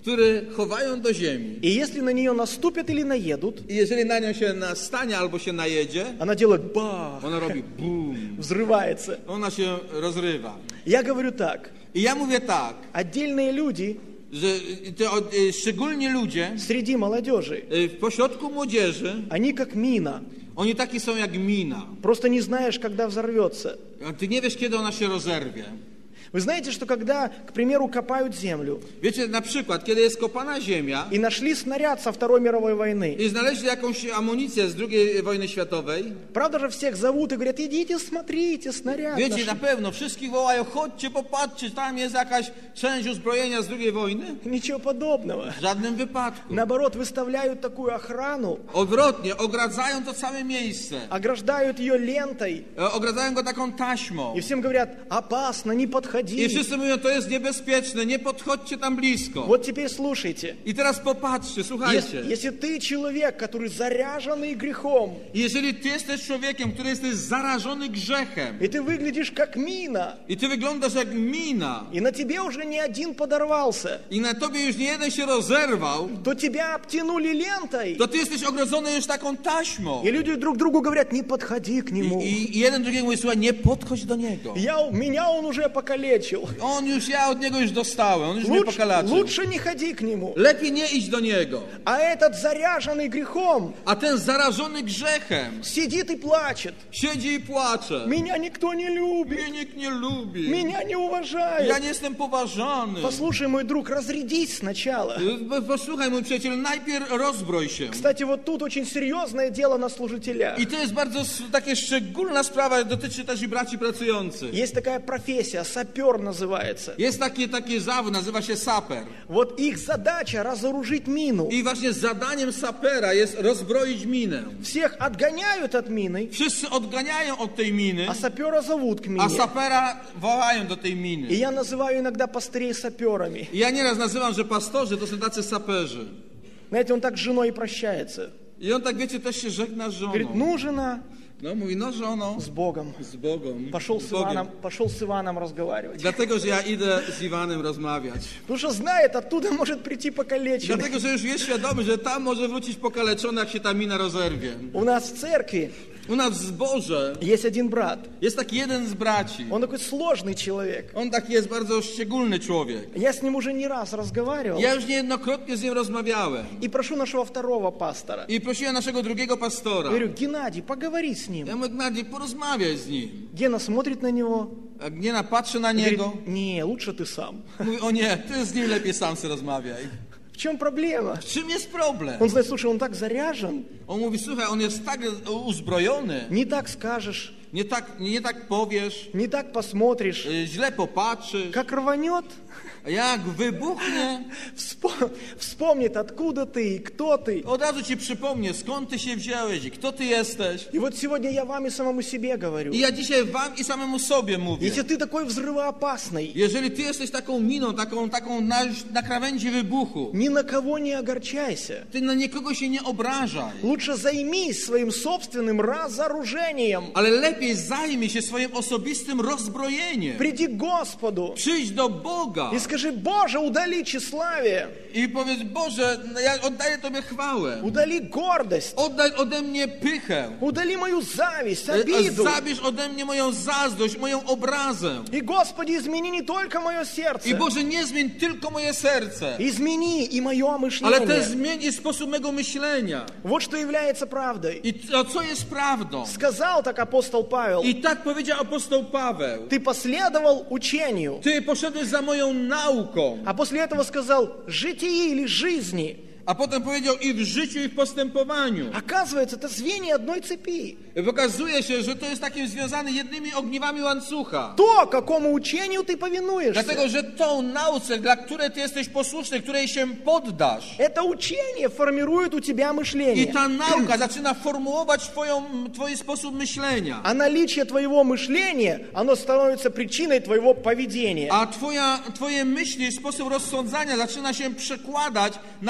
które chowają do ziemi. И если на нее наступят или наедут, I jeżeli na nią się nastanie albo się najedzie, она делает бах, ona robi bum, взрывается. ona się rozrywa. Я говорю так, I ja mówię tak, отдельные люди że te, o, e, szczególnie ludzie среди молодежи, e, w pośrodku młodzieży, они как мина. oni taki są jak mina. Просто не знаешь, когда взорвется. A ty nie wiesz, kiedy ona się rozerwie. Вы знаете, что когда, к примеру, копают землю Wiecie, na przykład, kiedy jest kopana ziemia и нашли снаряд со Второй мировой войны, i znaleźli jakąś amunicję z drugiej wojny światowej, правда же всех зовут и говорят, идите, смотрите, снаряд wiecie, нашли. na pewno wszystkich wołają, chodźcie, popatrzcie, tam jest jakaś część uzbrojenia z drugiej wojny. Ничего подобного. W żadnym wypadku. Наоборот, выставляют такую охрану, Odwrotnie, ogradzają to całe miejsce. ограждают ее лентой. E, Ogradzają go taką taśmą. И всем говорят, опасно, не I подходи. wszyscy mówią, to jest niebezpieczne, nie podchodźcie tam blisko. Вот теперь слушайте. I teraz popatrzcie, Если, słuchajcie. если ты человек, который заряженный грехом, Jeżeli ty jesteś człowiekiem, który jesteś zarażony grzechem и ты выглядишь как мина, i ty wyglądasz jak mina и на тебе уже не один подорвался, i na tobie już nie jeden się rozerwał, то тебя обтянули лентой. to ty jesteś ogrodzony już taką taśmą. И люди друг другу говорят, не подходи к I, нему. i, i jeden drugiego mówi, słuchaj, nie podchodź do niego. Я, меня он уже покалечил. On już, ja od niego już dostałem, on już mnie Лучше, pokalaczył. лучше не ходи к нему. Lepiej nie idź do niego. А этот заряженный грехом A ten zarażony grzechem сидит и плачет. siedzi i płacze. Меня никто не любит. Mnie nikt nie lubi. Меня не Ja уважают. nie jestem poważany. Послушай, мой друг, разрядись сначала. Posłuchaj, mój przyjaciel, najpierw rozbroj się. Кстати, вот тут очень серьезное дело на служителя. I to jest bardzo s- takie szczególna sprawa, dotyczy też i braci pracujących. Есть такая профессия, сапер называется. Jest taki, taki zawód, nazywa się saper. Вот их задача разоружить мину. I właśnie zadaniem sapera jest rozbroić minę. Всех отгоняют от мины, Wszyscy odganiają od tej miny, а сапера зовут к a мине. sapera wołają do tej И miny. я называю иногда пастырей саперами. I ja nieraz nazywam, że pastorzy to są tacy saperzy. Знаете, он так с женой прощается. I on tak, wiecie, też się żegna z Говорит, żoną. ну, жена, No, mówi, no żono, с Богом. z Bogiem, Пошел z с Bogiem. Иваном, пошел с Иваном разговаривать. Dlatego, że ja idę z Iwanem rozmawiać. Потому что знает, оттуда может прийти покалеченный. Dlatego, że już jest świadomy, że tam może wrócić pokaleczony, jak się ta mina rozerwie. У нас в церкви U nas w zborze есть один брат. jest taki jeden z braci. Он такой сложный человек. On taki jest bardzo szczególny człowiek. Я с ним уже не раз разговаривал. Ja już niejednokrotnie z nim rozmawiałem. И прошу нашего второго пастора. I prosiłem naszego drugiego pastora. Говорю, Геннадий, поговори с ним. Ja mówię, Gennady, porozmawiaj z nim. Гена смотрит на него. A Gniena patrzy na Говорит, niego. не, лучше ты сам. Mówi, o nie, ty z nim lepiej sam sobie rozmawiaj. В чем проблема? W czym jest problem? Он знает, слушай, он так заряжен. On mówi, słuchaj, on jest tak uzbrojony. Не так скажешь, Nie tak, nie tak powiesz, не так посмотришь. y, źle popatrzysz. Как рванет, A jak wybuchnie, вспо- вспомнит, откуда ты и кто ты. od razu ci przypomnie, skąd ty się wziąłeś i kto ty jesteś. И вот сегодня я вам и самому себе говорю. I ja dzisiaj wam i samemu sobie mówię. Если ты такой взрывоопасный, Jeżeli ty jesteś taką miną, taką, taką na, na krawędzi wybuchu, ни на кого не огорчайся. ty na nikogo się nie obrażaj. Лучше займись своим собственным разоружением. Ale lepiej zajmij się swoim osobistym rozbrojeniem. Приди к Господу Przyjdź do Boga и скажи, Боже, удали тщеславие, i powiedz, Boże, no ja oddaję Tobie chwałę. удали гордость, Oddaj ode mnie pychę. удали мою зависть, E, обиду. Zabierz ode mnie moją zazdrość, moją obrazę. И, Господи, измени не только мое I сердце, Boże, nie zmień tylko moje serce, измени и мое ale też мышление. zmień i sposób mego myślenia. Вот что является правдой. I to, co jest prawdą. Сказал так апостол Павел, I tak powiedział apostoł Paweł. ты последовал учению, Ty poszedłeś za moją nauką. а после этого сказал житие или жизни. A potem powiedział i w życiu, i w postępowaniu. Оказывается, это звенья одной цепи. Pokazuje się, że to jest takim związane jednymi ogniwami łańcucha. То, какому учению ты повинуешься, Dlatego, że tą nauce, dla której ty jesteś posłuszny, której się poddasz, это учение формирует у тебя i мышление. ta nauka zaczyna formułować twoją, twój sposób myślenia. А наличие твоего мышления, оно становится причиной твоего поведения. A twoja, twoje myśli, sposób rozsądzania zaczyna się przekładać na twoje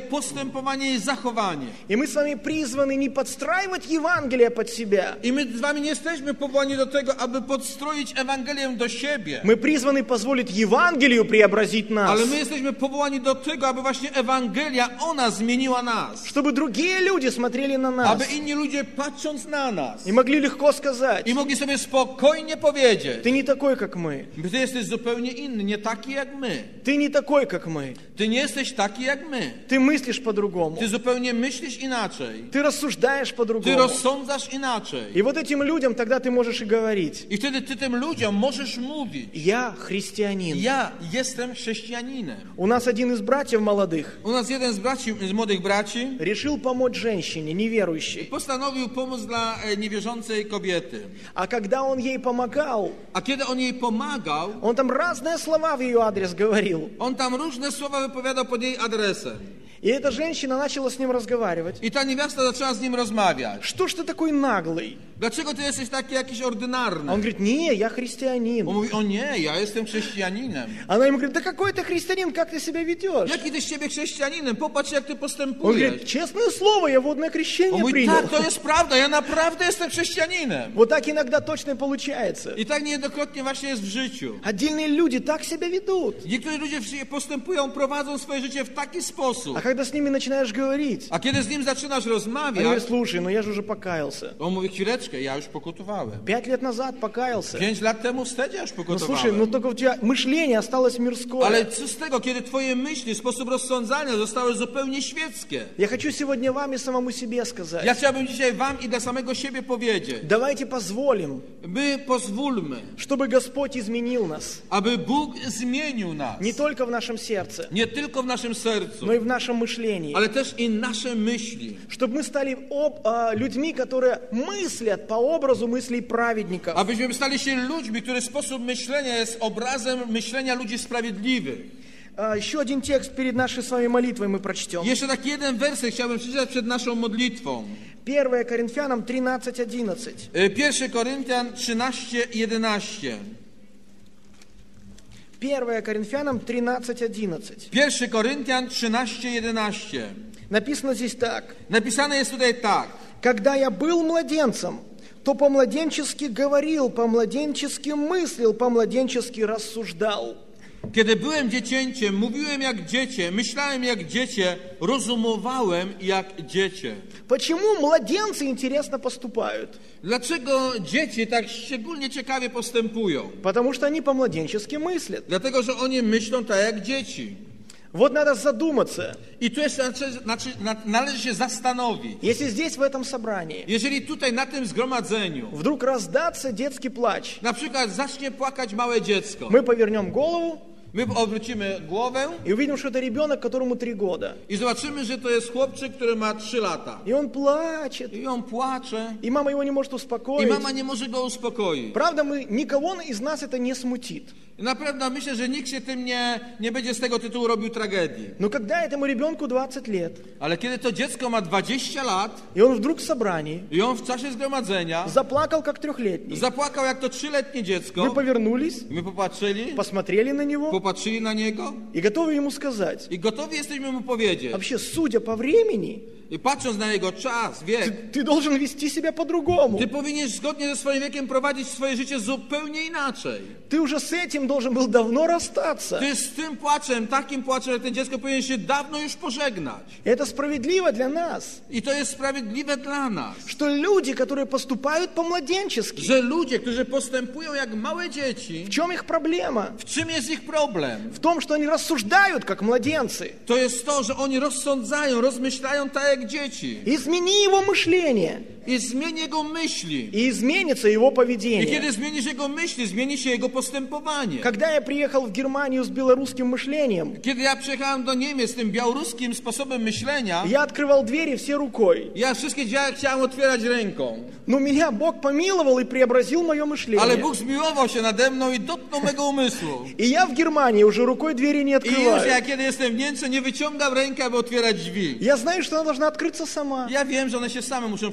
postępowanie i zachowanie. И мы с вами призваны не подстраивать Евангелие под себя. I my z wami nie jesteśmy powołani do tego, aby podstroić Ewangelię do siebie. Мы призваны позволить Евангелию преобразить нас. Ale my jesteśmy powołani do tego, aby właśnie Ewangelia, ona zmieniła nas. Чтобы другие люди смотрели на нас. Aby inni ludzie, patrząc na nas, И могли легко сказать: i mogli sobie spokojnie powiedzieć: ты не такой, как мы. Ty jesteś zupełnie inny, nie taki jak my. Ты не такой, как мы. Ty nie jesteś taki jak my. Ты мыслишь по-другому. Ty zupełnie myślisz inaczej. Ты рассуждаешь Ty по-другому. rozsądzasz inaczej. И вот этим людям тогда ты можешь и говорить: I wtedy ty tym ludziom możesz mówić: я христианин. ja jestem chrześcijaninem. У нас один из братьев молодых U nas jeden z braci, z młodych braci решил помочь женщине, неверующей. postanowił pomóc dla e, niewierzącej kobiety. А когда он ей помогал, A kiedy on jej pomagał, он там разные слова в ее адрес говорил. on tam różne słowa wypowiadał pod jej adresem. И эта женщина начала с ним разговаривать. I ta niewiasta zaczęła z nim rozmawiać. Что ж ты такой наглый? Dlaczego ty jesteś taki jakiś А ordynarny? он говорит: не, я On христианин. mówi: o nie, ja jestem chrześcijaninem. Она ему говорит: да какой ты христианин, как ты себя ведешь? Jaki ty z ciebie chrześcijaninem? Popatrz, jak ty Он postępujesz. говорит: честное слово, я водное On крещение mówi: принял. tak, to jest prawda, ja naprawdę jestem chrześcijaninem. Вот так иногда точно и получается. I tak niejednokrotnie właśnie jest w życiu. Отдельные люди так себя ведут. Niektórzy ludzie w- postępują, prowadzą swoje życie w taki sposób. А когда с ними начинаешь говорить, A kiedy z nim zaczynasz они rozmawiać, говорят: слушай, ну я же уже покаялся. on mówi: chwileczkę, ja już pokutowałem. Пять лет назад покаялся. Pięć lat temu wstecz ja już Ну слушай, pokutowałem. ну только у тебя мышление осталось мирское. Ale co z tego, kiedy twoje myśli, sposób rozsądzania zostały zupełnie świeckie? Я хочу сегодня вам и самому себе сказать. Ja chciałbym dzisiaj wam i dla samego siebie powiedzieć, Давайте позволим, by pozwólmy, чтобы Господь изменил нас. aby Bóg zmienił nas. Не только в нашем сердце, Nie tylko w naszym sercu, но и в нашем мышлении. ale też i nasze myśli. Чтобы мы стали об- а, людьми, которые мыслят по образу мыслей праведников. Abyśmy stali się ludźmi, których sposób myślenia jest obrazem myślenia ludzi sprawiedliwych. А, Еще один текст перед нашей с вами молитвой мы прочтем. Jeszcze taki jeden werset chciałbym przeczytać przed naszą modlitwą. первое Коринфянам тринадцать одиннадцать. Y, Pierwszy Koryntian trzynaście jedenaście. первое Коринфянам тринадцать одиннадцать. Pierwszy Koryntian trzynaście jedenaście. Написано здесь так. Napisane jest tutaj tak. Когда я был младенцем, то по-младенчески говорил, по-младенчески мыслил, по-младенчески рассуждал. Kiedy byłem dziecięciem, mówiłem jak dziecię, myślałem jak dziecię, rozumowałem jak dziecię. Почему младенцы интересно поступают? Dlaczego dzieci tak szczególnie ciekawie postępują? Потому что они по-младенчески мыслят. Dlatego, że oni myślą tak jak dzieci. Вот надо задуматься. I tu jeszcze znaczy, znaczy, na, należy się zastanowić. Если здесь, в этом собрании, Jeżeli tutaj na tym zgromadzeniu вдруг раздаться детский плач, na przykład zacznie płakać małe dziecko, мы повернем голову my obrócimy głowę и увидим, что это ребенок, которому три года. i zobaczymy, że to jest chłopczyk, który ma trzy lata. И он плачет, I on płacze и мама его не может i успокоить. mama nie może go uspokoić. Правда, мы, никого из нас это не смутит. I naprawdę myślę, że nikt się tym nie, nie będzie z tego tytułu robił tragedii. Но когда этому ребенку двадцать лет, Ale kiedy to dziecko ma dwadzieścia lat и он вдруг в собрании i on w czasie zgromadzenia заплакал, как трехлетний, zapłakał jak to trzyletnie вы dziecko, повернулись, my popatrzyli, посмотрели на него popatrzyli na niego и готовы ему сказать: i gotowi jesteśmy mu powiedzieć. вообще, судя по времени, I patrząc na jego czas, wiek, ты должен вести себя по-другому. ty powinieneś zgodnie ze swoim wiekiem prowadzić swoje życie zupełnie inaczej. Ты уже с этим должен был давно расстаться. Ty z tym płaczem, takim płaczem, jak ten dziecko powinien się dawno już pożegnać. Это справедливо для нас, I to jest sprawiedliwe dla nas, что люди, которые поступают по-младенчески, że ludzie, którzy postępują jak małe dzieci, в чем их проблема? w czym jest ich problem? В том, что они рассуждают, как младенцы. To jest to, że oni rozsądzają, rozmyślają tak jak dzieci. Измени его мышление, I zmieni jego myśli. и изменится его I поведение. kiedy zmienisz jego myśli, zmieni się jego postępowanie. Когда я приехал в Германию с белорусским мышлением, Kiedy ja przyjechałem do Niemiec z tym białoruskim sposobem myślenia, я открывал двери все рукой. ja wszystkie drzwi chciałem otwierać ręką. Но меня Бог помиловал и преобразил мое Ale мышление. Bóg zmiłował się nade mną i dotknął mego umysłu. И я в Германии уже рукой двери не I już открываю. ja, kiedy jestem w Niemczech, nie wyciągam ręki, aby otwierać drzwi. Я знаю, что она должна открыться сама. Ja wiem, że one się same muszą przede mną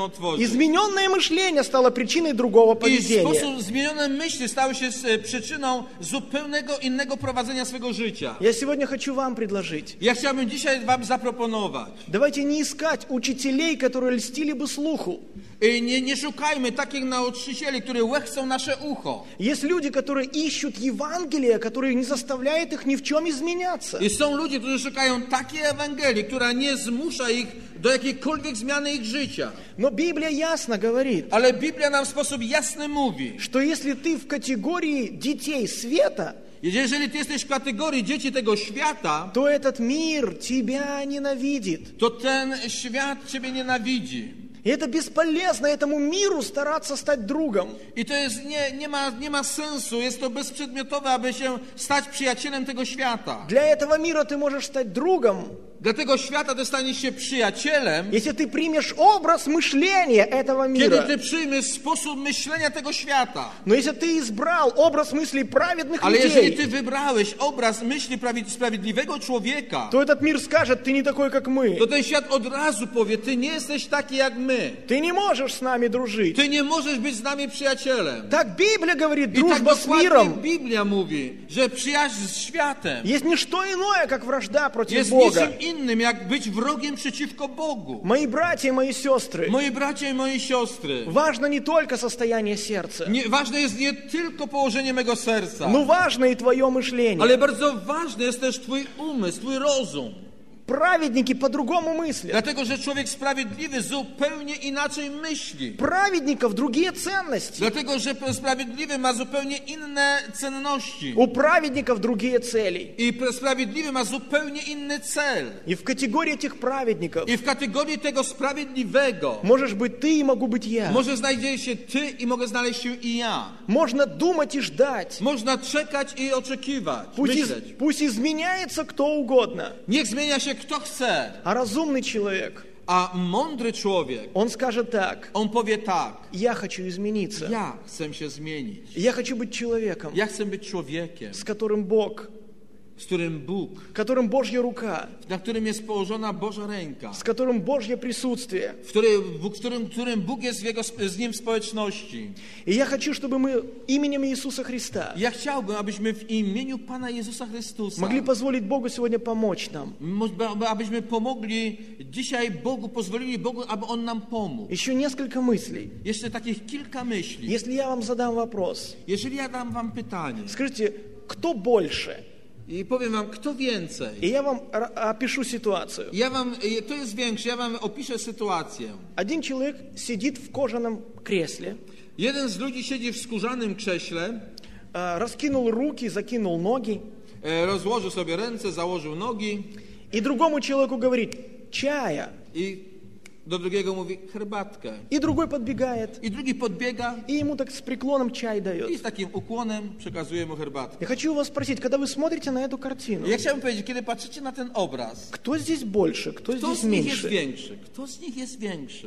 otworzyć. Измененное мышление стало причиной другого I w поведения. sposób zmienione myśli stały się e, przyczyną zupełnego innego prowadzenia swego życia. Я сегодня хочу вам предложить. Ja chciałbym dzisiaj wam zaproponować. Давайте не искать учителей, которые льстили бы слуху. I nie, nie szukajmy takich nauczycieli, które łechcą nasze ucho. Есть люди, которые ищут Евангелие, которое не заставляет их ни в чем изменяться. I są ludzie, którzy szukają takiej Ewangelii, która nie zmusza ich do jakiejkolwiek zmiany ich życia. Но Библия ясно говорит, Ale Biblia nam w sposób jasny mówi, что если ты в категории детей света, jeżeli ty jesteś w kategorii dzieci tego świata, то этот мир тебя ненавидит. to ten świat ciebie nienawidzi. И это бесполезно этому миру стараться стать другом. I to jest, nie, nie, ma, nie ma sensu, jest to bezprzedmiotowe, aby się stać przyjacielem tego świata. Для этого мира ты можешь стать другом, Dla tego świata ty staniesz się przyjacielem, если ты примешь образ мышления этого kiedy мира. ty przyjmiesz sposób myślenia tego świata. Но если ты избрал образ мыслей праведных Ale jeżeli ty людей, wybrałeś obraz myśli prawi- sprawiedliwego człowieka, то этот мир скажет, ты не такой, как мы. to ten świat od razu powie, ty nie jesteś taki jak my. Ты не можешь с нами дружить. Ty nie możesz być z nami przyjacielem. Так Библия говорит, I tak дружба с dokładnie миром Biblia mówi, że przyjaźń z światem есть не что иное, как вражда против jest Бога. niczym innym, jak być wrogiem przeciwko Bogu. Мои братья и мои сестры, Moi bracia i moje siostry, важно не только состояние сердца, nie, ważne jest nie tylko położenie mego serca, но важно и твое мышление. ale bardzo ważny jest też twój umysł, twój rozum. Праведники по-другому мыслят. Dlatego, że człowiek sprawiedliwy zupełnie inaczej myśli. Праведников другие ценности. Dlatego, że sprawiedliwy ma zupełnie inne cenności. У праведников другие цели. I sprawiedliwy ma zupełnie inny cel. И в категории этих праведников I w kategorii tego sprawiedliwego можешь быть ты и могу быть я. może znajdzie się ty i mogę znaleźć się i ja. Можно думать и ждать. Można czekać i oczekiwać, Пусть, из- myśleć. пусть изменяется кто угодно. Niech zmienia się kto chce. А разумный человек, A mądry człowiek, он скажет так: on powie tak. я хочу измениться. Ja chcę się zmienić. Я хочу быть человеком, Ja chcę być człowiekiem, с которым Бог, z którym Bóg, которым Божья рука, na którym jest położona Boża ręka, с которым Божье присутствие. w którym, w którym, którym Bóg jest w jego, z nim w społeczności. И я хочу, чтобы мы именем Иисуса Христа Ja chciałbym, abyśmy w imieniu Pana Jezusa Chrystusa, могли позволить Богу сегодня помочь нам. mo- abyśmy pomogli dzisiaj Bogu, pozwolili Bogu, aby On nam pomógł. Еще несколько мыслей. Jeszcze takich kilka myśli. Если я вам задам вопрос, Jeżeli ja dam wam pytanie скажите, кто больше? i powiem wam, kto więcej, И я вам р- опишу ситуацию. ja wam, to jest większe, ja wam opiszę sytuację. Один человек сидит в кожаном кресле, Jeden z ludzi siedzi w skórzanym krześle, а, раскинул руки, закинул ноги, e, rozłożył sobie ręce, założył nogi и другому человеку говорит: чая. i do drugiego mówi herbatkę. И другой подбегает, I drugi podbiega и ему так с преклоном чай i дает. z takim ukłonem przekazuje mu herbatkę. Я хочу вас спросить, когда вы смотрите на эту картину, Ja chciałbym powiedzieć, kiedy patrzycie na ten obraz, кто здесь больше, кто kto здесь z nich jest меньше? większy? Kto z nich jest większy?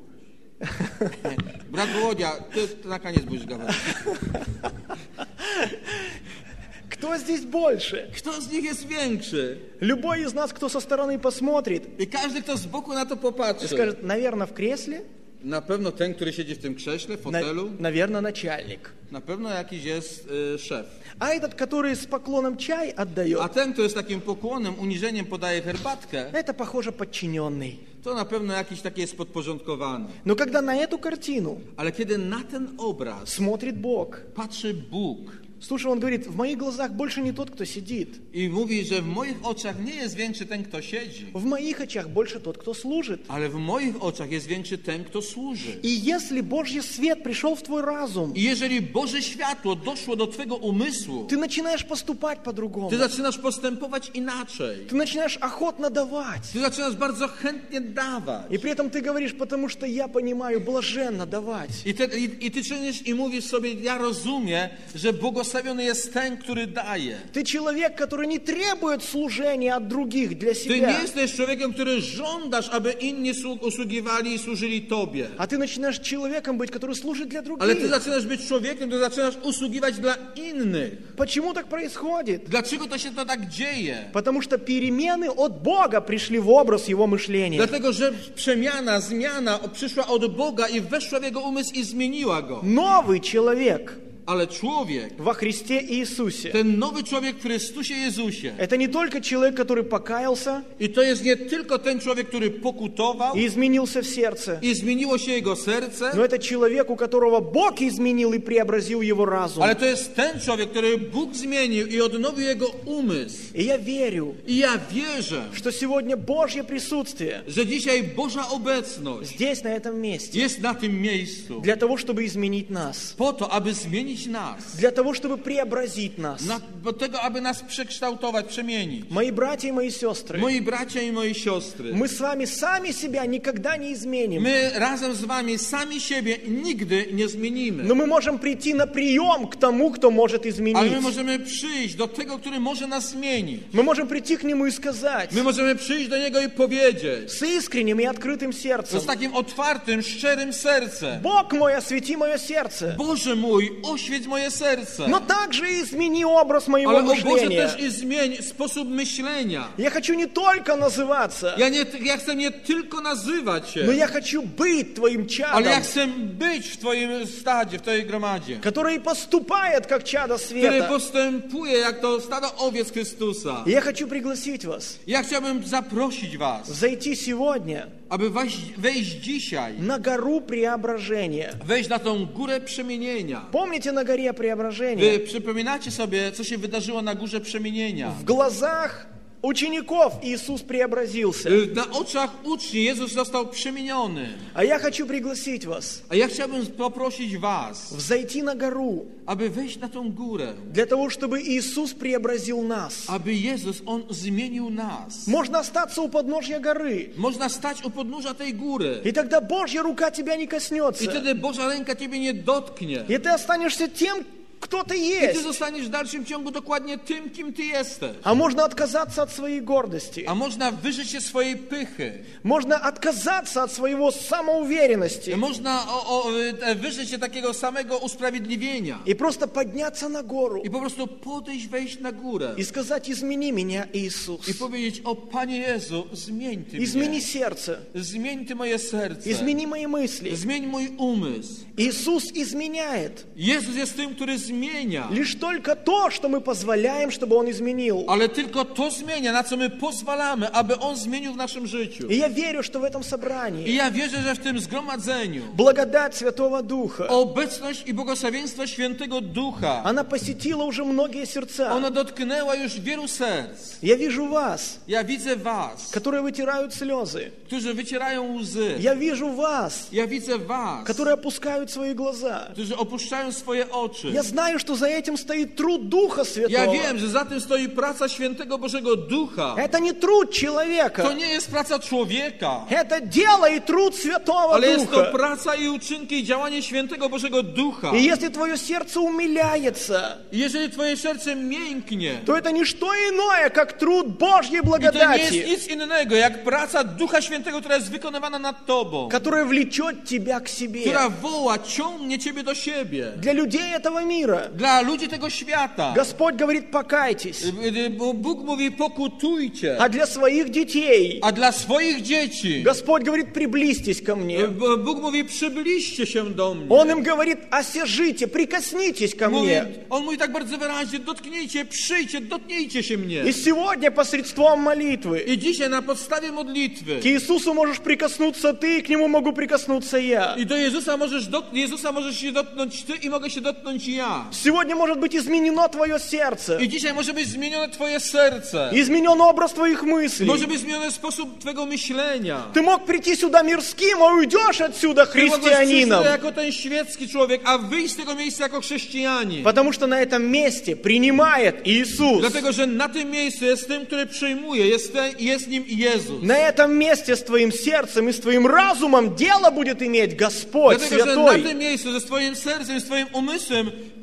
Brat Wołodia, ty, ty na koniec будешь говорить. Кто здесь больше? Kto z nich jest większy? Любой из нас, кто со стороны посмотрит I każdy, kto z boku na to и popatrzy, скажет: наверное, в кресле, na pewno ten, który siedzi w tym krześle, w на- fotelu, наверное, начальник. na pewno jakiś jest y, szef. А этот, который с поклоном чай A отдает, ten, kto jest takim pokłonem, uniżeniem podaje herbatkę, это, похоже, подчиненный. to na pewno jakiś taki jest podporządkowany. Но когда на эту картину Ale kiedy na ten obraz смотрит Бог, patrzy Bóg слушай, он говорит: в моих глазах больше не тот, кто сидит. i mówi, że w moich oczach nie jest większy ten, kto siedzi, В моих очах больше тот, кто служит. ale w moich oczach jest większy ten, kto służy. И если Божий свет пришел в твой разум, I jeżeli Boże światło doszło do twojego umysłu, ты начинаешь поступать по-другому. ty zaczynasz postępować inaczej. Ты начинаешь охотно давать. Ty zaczynasz bardzo chętnie dawać. И при этом ты говоришь: потому что я понимаю, блаженно давать. I, te, i, I ty czynisz i mówisz sobie, ja rozumiem, że błogosławienie błogosławiony jest ten, który daje. Ты человек, который не требует служения от других для Ty nie себя. jesteś człowiekiem, który żądasz, aby inni usługiwali i służyli Tobie. А ты начинаешь человеком быть, который служит для Ale ty других. zaczynasz być człowiekiem, który zaczynasz usługiwać dla innych. Почему так происходит? Dlaczego to się to tak dzieje? Потому что перемены от Бога пришли в образ Его мышления. Dlatego, że przemiana, zmiana przyszła od Boga i weszła w jego umysł i zmieniła go. Новый человек Ale człowiek, во Христе Иисусе. ten nowy człowiek w Chrystusie Jezusie, Это не только человек, который покаялся i to jest nie tylko ten człowiek, który pokutował и изменился в сердце, i zmieniło się jego serce, но это человек, у которого Бог изменил и преобразил его разум. ale to jest ten człowiek, który Bóg zmienił i odnowił jego umysł. И я верю, I ja wierzę, что сегодня Божье присутствие że dzisiaj Boża obecność здесь, на этом месте, jest na tym miejscu для того, чтобы изменить нас, po to, aby zmienić nas, для того, чтобы преобразить нас. na, do tego, aby nas przekształtować, przemienić. Мои братья и мои сестры, Moi bracia i moje siostry, мы с вами сами себя никогда не изменим. my razem z wami sami siebie nigdy nie zmienimy. Но мы можем прийти на прием к тому, кто может Ale изменить. my możemy przyjść do tego, który może nas zmienić. Мы можем прийти к Нему и сказать My możemy przyjść do Niego i powiedzieć с искренним и открытым сердцем: z takim otwartym, szczerym sercem: Бог мой, освети мое сердце. Boże mój, oświeć moje serce. Но также и измени образ моего Ale o Boże мышления. też i zmień sposób myślenia. Я хочу не только называться, Ja, nie, ja chcę nie tylko nazywać się, но я хочу быть Твоим ale ja чадом, chcę być w Twoim stadzie, w Twojej gromadzie, который поступает как чадо który света. postępuje jak to stado owiec Chrystusa. И я хочу пригласить вас Ja chciałbym zaprosić was, зайти сегодня aby wejść, wejść dzisiaj, на гору преображения. wejść na tą górę przemienienia. Помните на горе преображения? Wy przypominacie sobie, co się wydarzyło na górze przemienienia. В глазах учеников Иисус преобразился. Na oczach uczniów Jezus został przemieniony. А я хочу пригласить вас A ja chciałbym poprosić was, взойти на гору aby wejść na tą górę, для того, чтобы Иисус преобразил нас. aby Jezus, On zmienił nas. Можно остаться у подножья горы, Można stać u podnóża tej góry и тогда Божья рука тебя не i коснется. wtedy Boża ręka ciebie nie dotknie. И ты останешься тем, кто ты I ty есть. zostaniesz w dalszym ciągu dokładnie tym, kim ty jesteś. А можно отказаться от своей гордости. A można wyżyć się swojej pychy. Можно отказаться от своего самоуверенности Można o, o, e, wyżyć się takiego samego usprawiedliwienia. и просто подняться на гору I po prostu podejść, wejść na górę. и сказать: измени меня, I Иисус. powiedzieć: o Panie Jezu, zmień Ty Измени mnie. сердце, Zmień Ty moje serce. измени мои мысли. Zmień mój umysł. Иисус изменяет. Jezus jest tym, który zmienia. Лишь только то, что мы позволяем, чтобы Он изменил. Ale tylko to zmienia, na co my pozwalamy, aby On zmienił w naszym życiu. И я верю, что в этом I собрании ja wierzę, że w tym zgromadzeniu благодать Святого Духа, obecność i błogosławieństwo Świętego Ducha, она посетила уже многие сердца. ona dotknęła już wielu serc. Я вижу вас, Ja widzę was, которые wытирают слезы. którzy wycierają łzy. Я вижу вас, Ja widzę was, которые опускают свои глаза. którzy opuszczają swoje oczy. Я знаю, что за этим стоит труд Духа Ja Святого. wiem, że za tym stoi praca Świętego Bożego Ducha. Это не труд To человека. nie jest praca człowieka, Это дело и труд Святого ale jest to Духа. praca i uczynki i działanie Świętego Bożego Ducha. И если твое сердце умиляется, I jeżeli twoje serce mięknie, то это не что иное, как труд Божьей i to nie jest благодати, nic innego, jak praca Ducha Świętego, która jest wykonywana nad tobą, которая влечет тебя к себе. która woła, ciągnie ciebie do siebie. Для людей этого мира Dla ludzi tego świata. Господь говорит: покайтесь. Bo Bóg mówi: pokutujcie. А для своих детей A dla swoich dzieci Господь говорит: приблизьтесь ко мне. B- Bóg mówi: przybliżcie się do mnie. Он им говорит: осяжите, прикоснитесь ко Mówi, мне. on mówi tak bardzo wyraźnie: dotknijcie, przyjdźcie, dotknijcie się mnie. И сегодня посредством молитвы I dzisiaj na podstawie modlitwy к Иисусу можешь прикоснуться ты, и к Нему могу прикоснуться я. i do Jezusa możesz, dot, Jezusa możesz się dotknąć ty i mogę się dotknąć ja. Сегодня может быть изменено твое сердце, I dzisiaj może być zmienione twoje serce. изменен образ твоих мыслей. Może być zmieniony sposób twojego myślenia. Ты мог прийти сюда мирским, а уйдешь отсюда Ty mogłeś przyjść христианином. tutaj jako ten świecki człowiek, a wyjść z tego miejsca jako chrześcijanin. Потому что на этом месте принимает Иисус. Dlatego, że na tym miejscu jest tym, który przyjmuje, jest, ten, jest nim Jezus. На этом месте с твоим сердцем и с твоим разумом дело будет иметь Господь Dlatego, że na Святой. tym miejscu ze swoim sercem, z twoim umysłem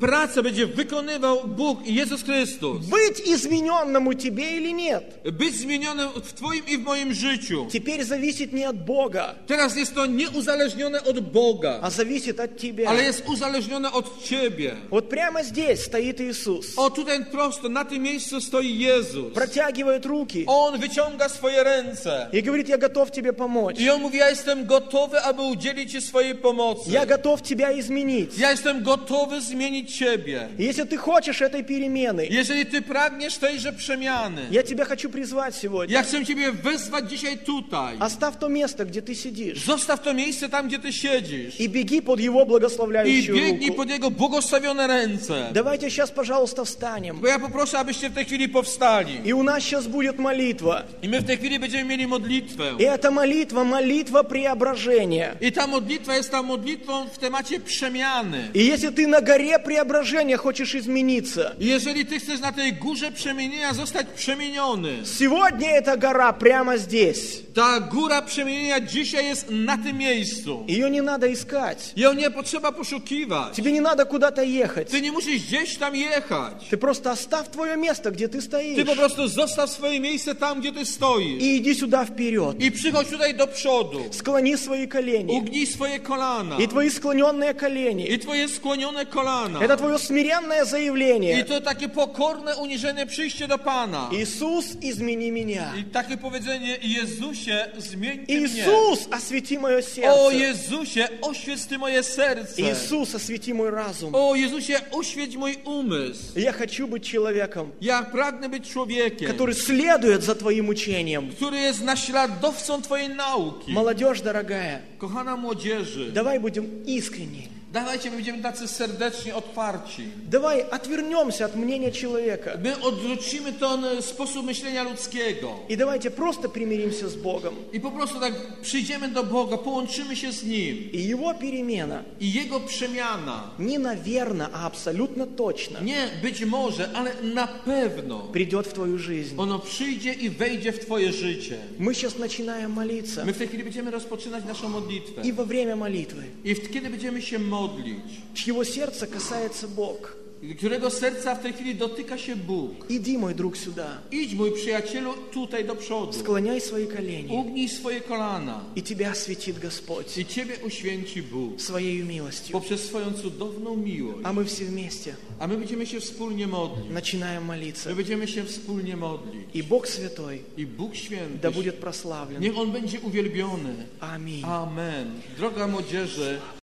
pracę będzie wykonywał Bóg i Jezus Chrystus. Быть измененному тебе или нет? Być zmienionym w Twoim i w moim życiu. Теперь зависит не от Бога, Teraz jest to nieuzależnione od Boga, а зависит от тебя. ale jest uzależnione od Ciebie. Вот прямо здесь стоит Иисус, O, tutaj prosto, na tym miejscu stoi Jezus. протягивает руки On wyciąga swoje ręce. и говорит: я готов тебе помочь. I On mówi, ja jestem gotowy, aby udzielić Ci swojej pomocy. Я готов тебя изменить. Ja jestem gotowy zmienić Ciebie. И если ты хочешь этой перемены, Jeżeli Ty pragniesz tejże przemiany, я тебя хочу призвать сегодня. ja chcę Ciebie wezwać dzisiaj tutaj. Оставь то место, где ты сидишь, Zostaw to miejsce tam, gdzie Ty siedzisz. и беги под Его I благословляющую biegnij руку. pod Jego błogosławione ręce. Давайте сейчас, пожалуйста, встанем. Bo ja poproszę, abyście w tej chwili powstali. И у нас сейчас будет молитва. I my w tej chwili będziemy mieli modlitwę. И эта молитва, молитва преображения. I ta modlitwa jest ta modlitwą w temacie przemiany. И если ты на горе преображения хочешь измениться, I jeżeli Ty chcesz na tej górze przemienienia zostać przemieniony, сегодня эта гора прямо здесь. ta góra przemienienia dzisiaj jest na tym miejscu. Ее не надо искать. Ją nie potrzeba poszukiwać. Тебе не надо куда-то ехать. Ty nie musisz gdzieś tam jechać. Ты просто оставь твое место, где ты Ty po стоишь. prostu zostaw swoje miejsce tam, gdzie Ty stoisz. И иди сюда вперед. I przychodź tutaj do przodu. Склони свои колени. Ugnij swoje kolana. И твои склоненные колени. I Twoje skłonione kolana. Это твое смиренное I заявление. to takie pokorne, uniżone przyjście do Pana. Иисус, измени меня. I takie powiedzenie: Jezusie, zmieńcie mnie. Иисус, освети мое O сердце. Jezusie, oświeć Ty moje serce. Иисус, освети мой разум. O Jezusie, oświeć mój umysł. Я хочу быть человеком, Ja pragnę być człowiekiem, который следует за Твоим учением. który jest naśladowcą Twojej nauki. Молодежь дорогая, Kochana młodzieży, давай будем искренни. dawajcie, my będziemy tacy serdecznie otwarci. Давай отвернемся от мнения человека. My odwrócimy ten sposób myślenia ludzkiego. И давайте просто примиримся с Богом. I po prostu tak przyjdziemy do Boga, połączymy się z Nim. И Его перемена I Jego przemiana, не наверно, а абсолютно точно nie być może, ale na pewno, придет в твою жизнь. ono przyjdzie i wejdzie w Twoje życie. Мы сейчас начинаем молиться. My w tej chwili będziemy rozpoczynać naszą modlitwę. И во время молитвы, I w, kiedy będziemy się modlić, чьего сердца касается Бог, którego serca w tej chwili dotyka się Bóg. иди, мой друг, сюда. Idź, mój przyjacielu, tutaj do przodu. Склоняй свои колени, Ugnij swoje kolana и тебя осветит Господь i Ciebie uświęci Bóg Своей милостью. poprzez swoją cudowną miłość. А мы все вместе A my będziemy się wspólnie modlić. начинаем молиться. My będziemy się wspólnie modlić. И Бог Святой I Bóg Święty, да будет прославлен. niech On będzie uwielbiony. Аминь. Amen. Droga młodzieży,